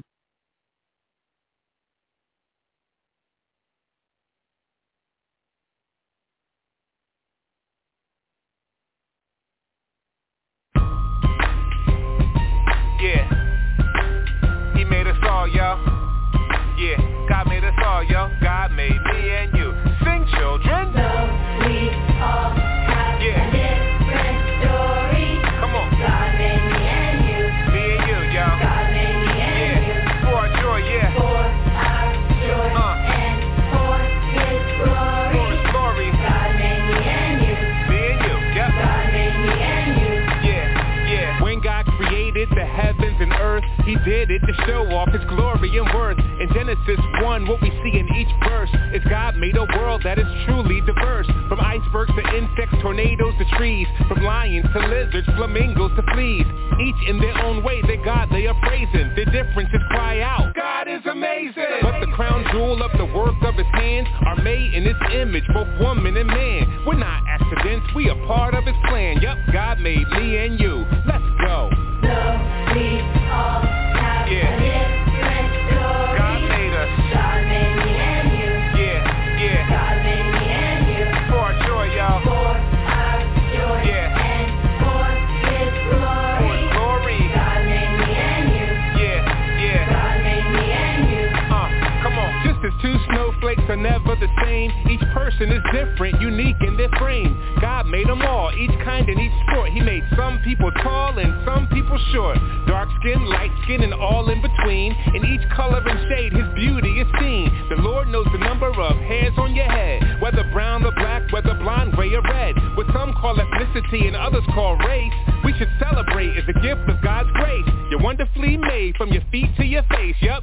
Yeah, He made us all, y'all. Yeah, God made us all, yo. God made me and you. Sing, children. So we all have Yeah. a different story. Come on. God made me and you. Me and you, y'all. God made me and Yeah. you. For our joy, yeah. For our joy Uh. and for His glory. For His glory. God made me and you. Me and you, yep. God made me and you. Yeah, yeah. When God created the heavens and earth, He did it to show off His glory and worth. In Genesis one, what we see in each verse is God made a world that is truly diverse. From icebergs to insects, tornadoes to trees, from lions to lizards, flamingos to fleas. Each in their own way, their God they are praising. Their differences cry out, God is amazing. But the crown jewel of the work of His hands are made in His image, both woman and man. We're not accidents, we are part of His plan. Yup, God made me and you. Let's go. So we all have Yeah. a different story. God made us. God made me and you. Yeah, yeah. God made me and you. For our joy, y'all. For our joy Yeah. and for His glory. For His glory. God made me and you. Yeah, yeah. God made me and you. Uh, come on. Just as two snowflakes are never the same, each person is different, unique in their frame. God made them all, each kind and each sport. He made some people tall and some people short. Dark skin, light skin, and all in between. In each color and shade, His beauty is seen. The Lord knows the number of hairs on your head, whether brown or black, whether blonde, gray or red. What some call ethnicity and others call race, we should celebrate as a gift of God's grace. You're wonderfully made from your feet to your face, yup.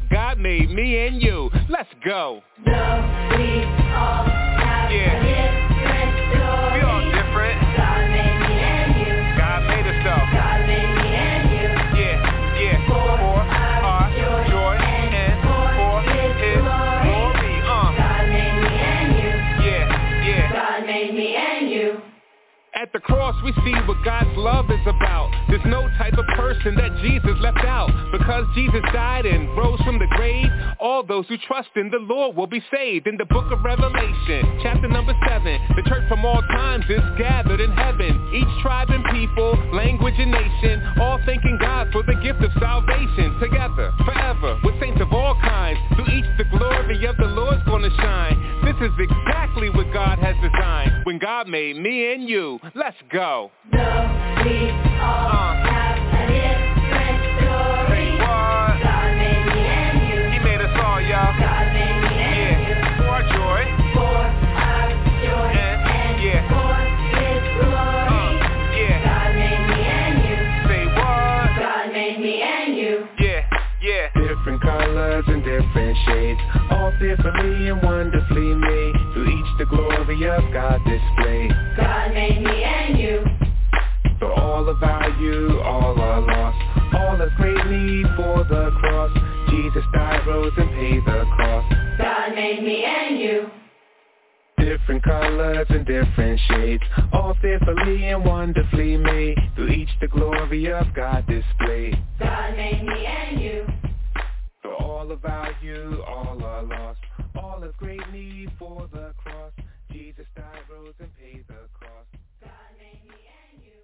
Let's go. No, we all have Yeah. a different story. We all different. God made me and you. God made us so. God made me and you. Yeah, yeah. For For our our joy joy and and for for His His glory. glory. Uh. God made me and you. Yeah, yeah. God made me and you. At the cross we see what God's love is about. There's no type of person that Jesus left out. Because Jesus died and rose from the grave, all those who trust in the Lord will be saved. In the book of Revelation, chapter number seven, the church from all times is gathered in heaven. Each tribe and people, language and nation, all thanking God for the gift of salvation. Together, forever, with saints of all kinds, through each the glory of the Lord's gonna shine. This is exactly what God has designed. When God made me and you, let's go. No, we all Uh. have a different story. Say what? God made me and you. He made us all, y'all. God made me and Yeah, you. for our joy. For our joy And, and yeah. for His glory. Uh, yeah. God made me and you. Say what? God made me and you. Yeah, yeah. Different colors and different shades, all fearfully and wonderfully made. Through each the glory of God displayed. God made me and you. For all of our you, all are lost. All of great need for the cross. Jesus died, rose, and paid the cost. God made me and you. Different colors and different shades, all fearfully and wonderfully made. Through each the glory of God displayed. God made me and you. For all of our you, all are lost. All of great need for the cross. Jesus died, rose, and paid the cost. God made me and you.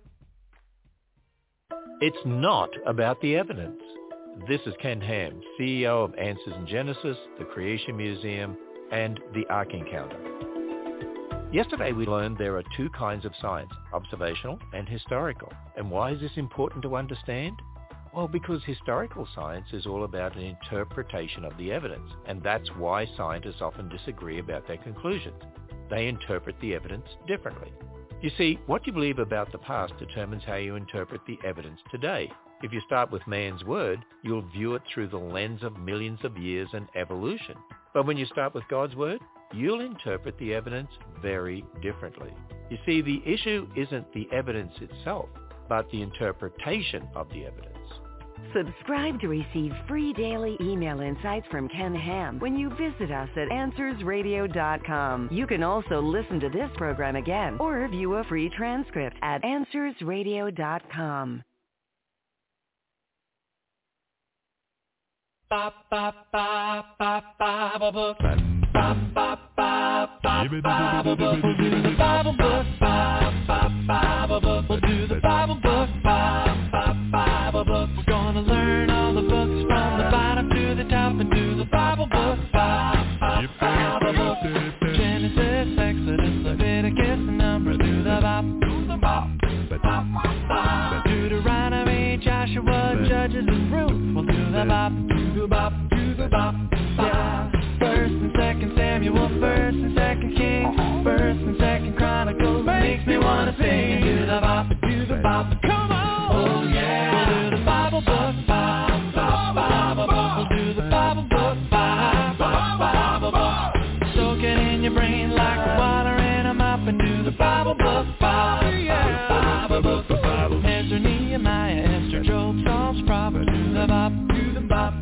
It's not about the evidence. This is Ken Ham, C E O of Answers in Genesis, the Creation Museum, and the Ark Encounter. Yesterday we learned there are two kinds of science, observational and historical. And why is this important to understand? Well, because historical science is all about an interpretation of the evidence, and that's why scientists often disagree about their conclusions. They interpret the evidence differently. You see, what you believe about the past determines how you interpret the evidence today. If you start with man's word, you'll view it through the lens of millions of years and evolution. But when you start with God's word, you'll interpret the evidence very differently. You see, the issue isn't the evidence itself, but the interpretation of the evidence. Subscribe to receive free daily email insights from Ken Ham when you visit us at answers radio dot com. You can also listen to this program again or view a free transcript at answers radio dot com. Ba ba ba ba ba ba book. Ba ba ba ba ba ba book. We'll do the Bible book. Ba ba ba ba book. We'll do the Bible book. Ba ba ba ba book. We're gonna learn all the books from the bottom to the top and do the Bible book. Ba ba ba ba book. Genesis, Exodus, Leviticus, and Numbers. Do the bop, do the bop, bop, bop. Deuteronomy, Joshua, Judges, and Ruth. We'll do the bop. Do the bop, do the bop, yeah. First and Second Samuel, First and Second Kings, First and Second Chronicles, makes me wanna sing. And do the bop, do the bop, come on, oh yeah. We'll do the Bible book, bop, bop, Bible book. We'll do the Bible book, bop, bop, Bible book. Soak it in your brain like water in a mop and do the Bible book, bop, yeah. Bible book, Ezra, Nehemiah, Esther, Job, Psalms, Proverbs, do the bop, do the bop.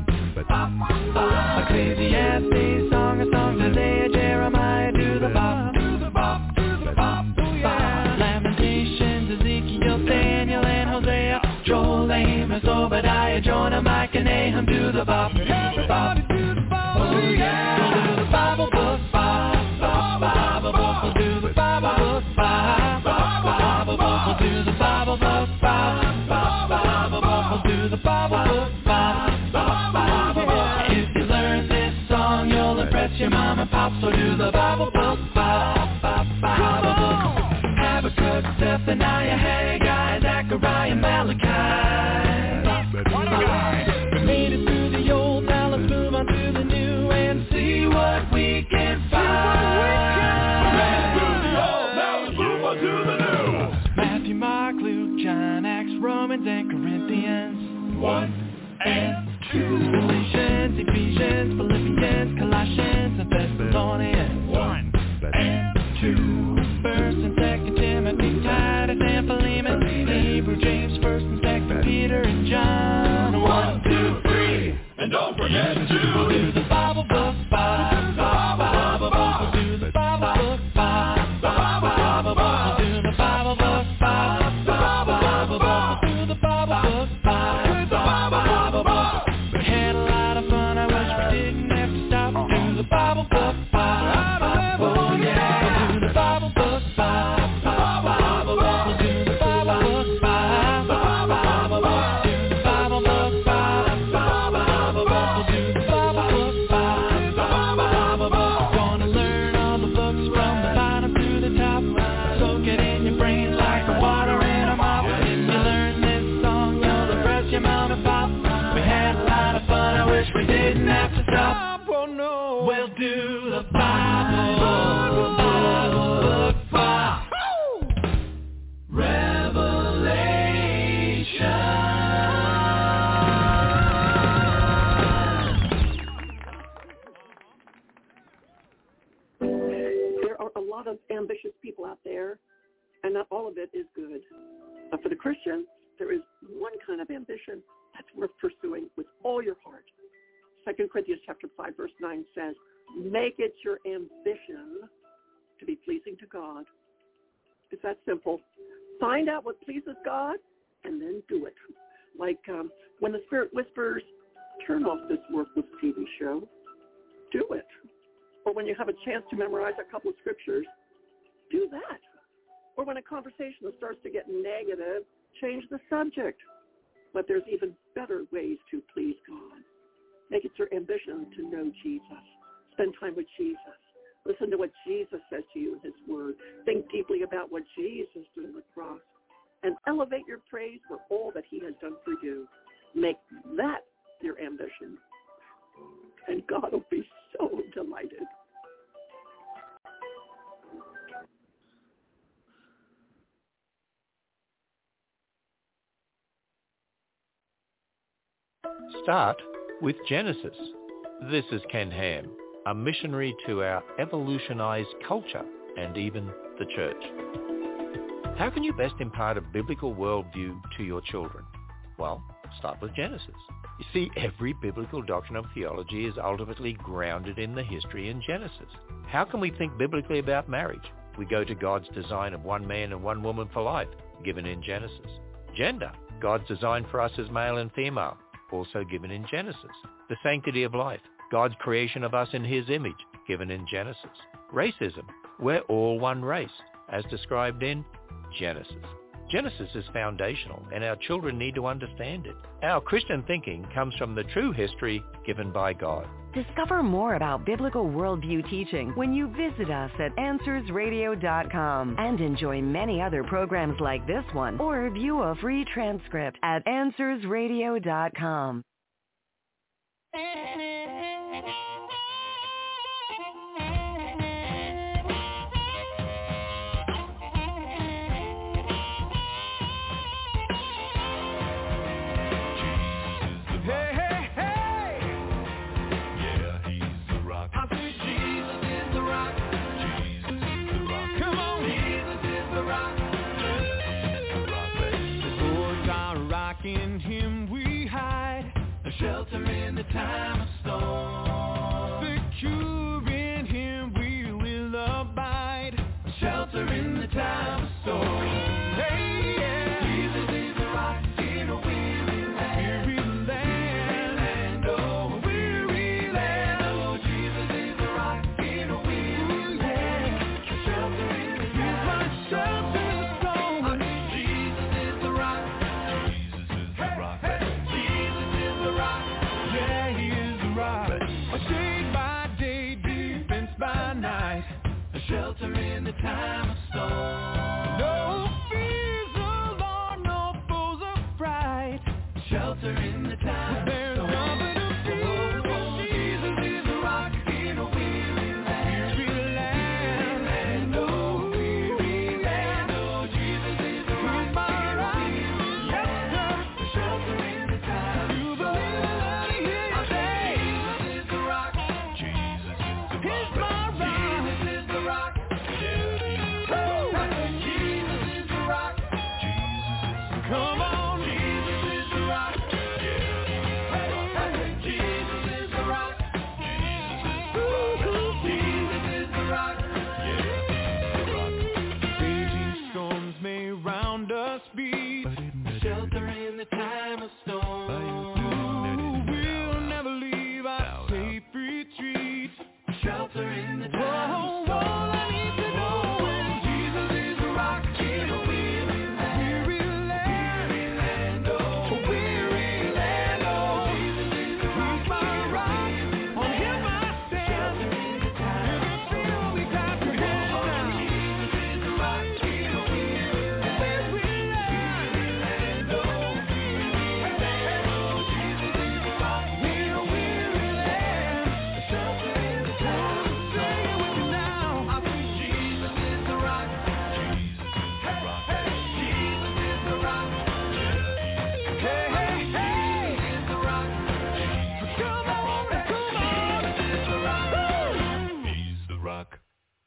Ecclesiastes, Song of Songs, Isaiah, Jeremiah, do the bop, do the bop, do the bop, oh yeah. Lamentations, Ezekiel, Daniel, and Hosea, Joel, Amos, Obadiah, Jonah, Micah, Nahum, do the bop, do the bop, do the bop, oh yeah. We'll do the Bible book, bop, bop, Bible book, we'll do the Bible book, bop, bop, Bible book, we'll do the Bible book, bop, bop, Bible book, we'll do the Bible book, bop. Your mom and pop, so do the Bible book, Bible, Bible book. Habakkuk, Zephaniah, Haggai, Zechariah, Malachi. Made it through the old, now let's move on to the new and see what we can find. Made it through the old, now let's move on to the new. Matthew, Mark, Luke, John, Acts, Romans, and Corinthians. One and two. Galatians, Ephesians, Philippians, Colossians. Forget to do the Bible book, Bible, Bible, Bible, do the Bible book, Bible, Bible, Bible, do the Bible book, Bible, Bible, Bible, do the Bible book, Bible, Bible, Bible. We had a lot of fun, I wish we didn't have to stop. Do the Bible book, Bible, oh yeah, do the Bible book, Bible, Bible, Bible, do the Bible book, Bible, Bible, Bible, do the Bible book, Bible, Bible, Bible, do the Bible book, Bible, Bible, Bible. Gonna learn all the books from the bottom to the top. Soak it in your brain like the water in a mop. If you learn this song, you'll impress your mom and pop. We had a lot of fun, I wish we didn't have to stop. Oh no, we'll do the Bible, Bible book, Bible. There are a lot of ambitious people out there, and not all of it is good. But for the Christian, there is one kind of ambition that's worth pursuing with all your heart. Second Corinthians chapter five, verse nine says, make it your ambition to be pleasing to God. It's that simple. Find out what pleases God and then do it. Like um, when the Spirit whispers, turn off this worthless T V show. Do it. Or when you have a chance to memorize a couple of scriptures, do that. Or when a conversation starts to get negative, change the subject. But there's even better ways to please God. Make it your ambition to know Jesus. Spend time with Jesus. Listen to what Jesus says to you in his word. Think deeply about what Jesus did on the cross. And elevate your praise for all that he has done for you. Make that your ambition. And God will be so delighted. Start with Genesis. This is Ken Ham, a missionary to our evolutionized culture and even the church. How can you best impart a biblical worldview to your children? Well, start with Genesis. You see, every biblical doctrine of theology is ultimately grounded in the history in Genesis. How can we think biblically about marriage? We go to God's design of one man and one woman for life, given in Genesis. Gender, God's design for us as male and female, also given in Genesis. The sanctity of life, God's creation of us in his image, given in Genesis. Racism, we're all one race, as described in Genesis. Genesis is foundational, and our children need to understand it. Our Christian thinking comes from the true history given by God. Discover more about biblical worldview teaching when you visit us at answers radio dot com and enjoy many other programs like this one, or view a free transcript at answers radio dot com. In him we hide, a shelter in the time of storm. Secure in him we will abide, a shelter in the time of storm. Hey, yeah. Jesus is the rock in a weary land. Weary land. Oh, weary land. Oh, Jesus is the rock in a weary land. A shelter in the time of storm. Shelter in the time of storm. No fears of Lord, no foes of pride. Shelter in the time of storm. Oh, Jesus is a rock in a weary land. Weary land. Oh, weary land. Oh, Jesus is a rock in a weary land. Shelter in the time of storm. I say, Jesus is the rock. Jesus is the rock. Come on, Jesus is the rock. Jesus is must be a shelter in the time of storm. Ooh, we'll never leave our safe retreat. Shelter in the time of storm. All I need to know is Jesus is the rock in a weary land. Weary land. Weary land, oh. Weary land, oh. Jesus is the rock. He's my rock. On him I stand. Shelter in the time of storm. We got to head down. Jesus is the rock in a weary land. Weary land, oh. Weary land, oh. Jesus is the rock in a weary land. Shelter in the time of storm. Say it with me now. I say Jesus is the rock. Jesus is the rock. Hey, hey, hey. Jesus is the rock. Come on, come on. Jesus is the rock. He's the rock.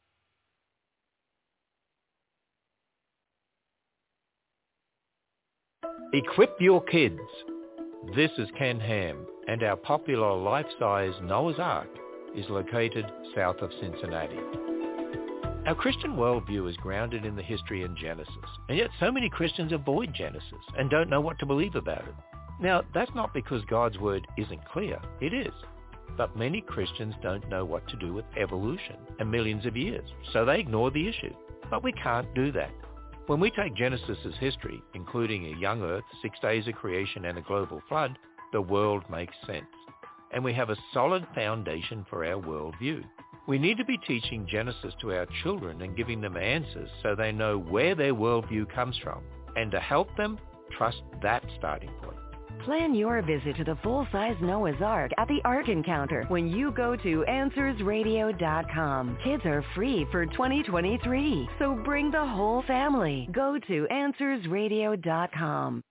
Equip your kids. This is Ken Ham, and our popular life-size Noah's Ark is located south of Cincinnati. Our Christian worldview is grounded in the history in Genesis, and yet so many Christians avoid Genesis and don't know what to believe about it. Now, that's not because God's word isn't clear. It is. But many Christians don't know what to do with evolution and millions of years, so they ignore the issue. But we can't do that. When we take Genesis' history, including a young earth, six days of creation, and a global flood, the world makes sense. And we have a solid foundation for our worldview. We need to be teaching Genesis to our children and giving them answers so they know where their worldview comes from, and to help them trust that starting point. Plan your visit to the full-size Noah's Ark at the Ark Encounter when you go to answers radio dot com. Kids are free for twenty twenty-three, so bring the whole family. Go to answers radio dot com.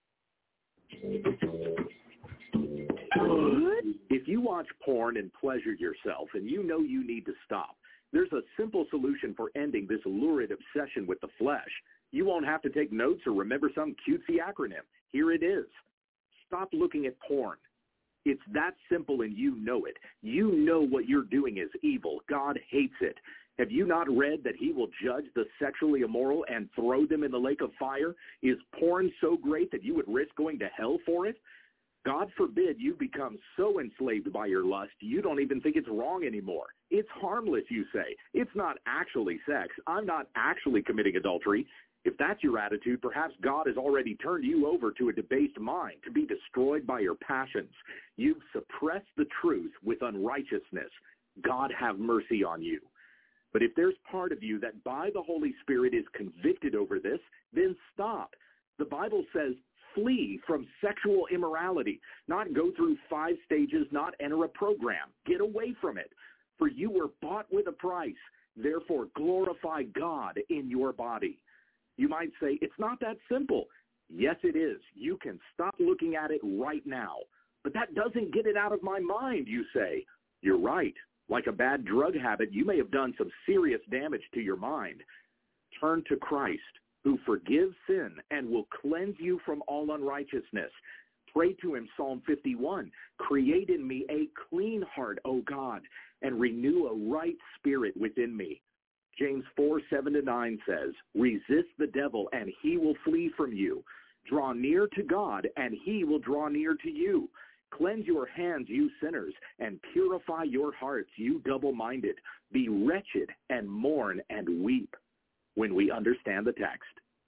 If you watch porn and pleasure yourself and you know you need to stop, there's a simple solution for ending this lurid obsession with the flesh. You won't have to take notes or remember some cutesy acronym. Here it is. Stop looking at porn. It's that simple and you know it. You know what you're doing is evil. God hates it. Have you not read that he will judge the sexually immoral and throw them in the lake of fire? Is porn so great that you would risk going to hell for it? God forbid you become so enslaved by your lust you don't even think it's wrong anymore. It's harmless, you say. It's not actually sex. I'm not actually committing adultery. If that's your attitude, perhaps God has already turned you over to a debased mind to be destroyed by your passions. You've suppressed the truth with unrighteousness. God have mercy on you. But if there's part of you that by the Holy Spirit is convicted over this, then stop. The Bible says, flee from sexual immorality, not go through five stages, not enter a program. Get away from it. For you were bought with a price. Therefore, glorify God in your body. You might say, it's not that simple. Yes, it is. You can stop looking at it right now. But that doesn't get it out of my mind, you say. You're right. Like a bad drug habit, you may have done some serious damage to your mind. Turn to Christ, who forgives sin and will cleanse you from all unrighteousness. Pray to him, Psalm fifty-one, create in me a clean heart, O God, and renew a right spirit within me. James four, seven to nine says, resist the devil and he will flee from you. Draw near to God and he will draw near to you. Cleanse your hands, you sinners, and purify your hearts, you double-minded. Be wretched and mourn and weep. When we understand the text.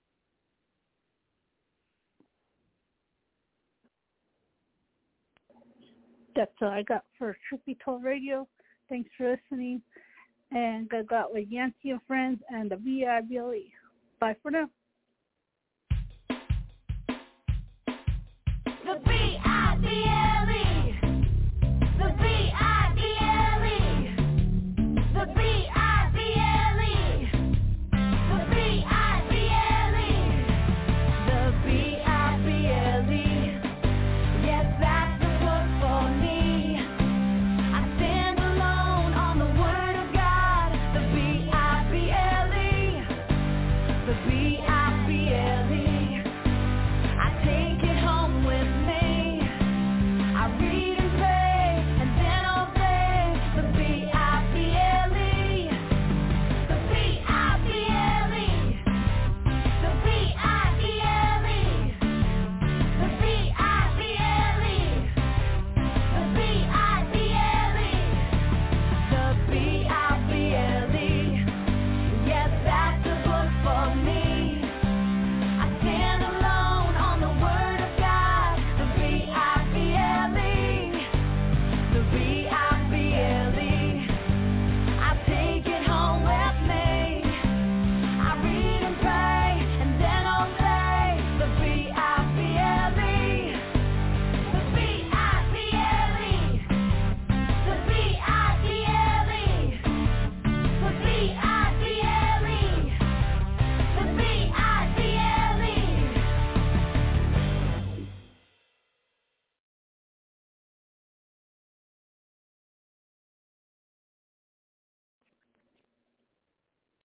That's all I got for Truth Be Told Radio. Thanks for listening. And I got with Yancy and Friends and the V I B L E. Bye for now.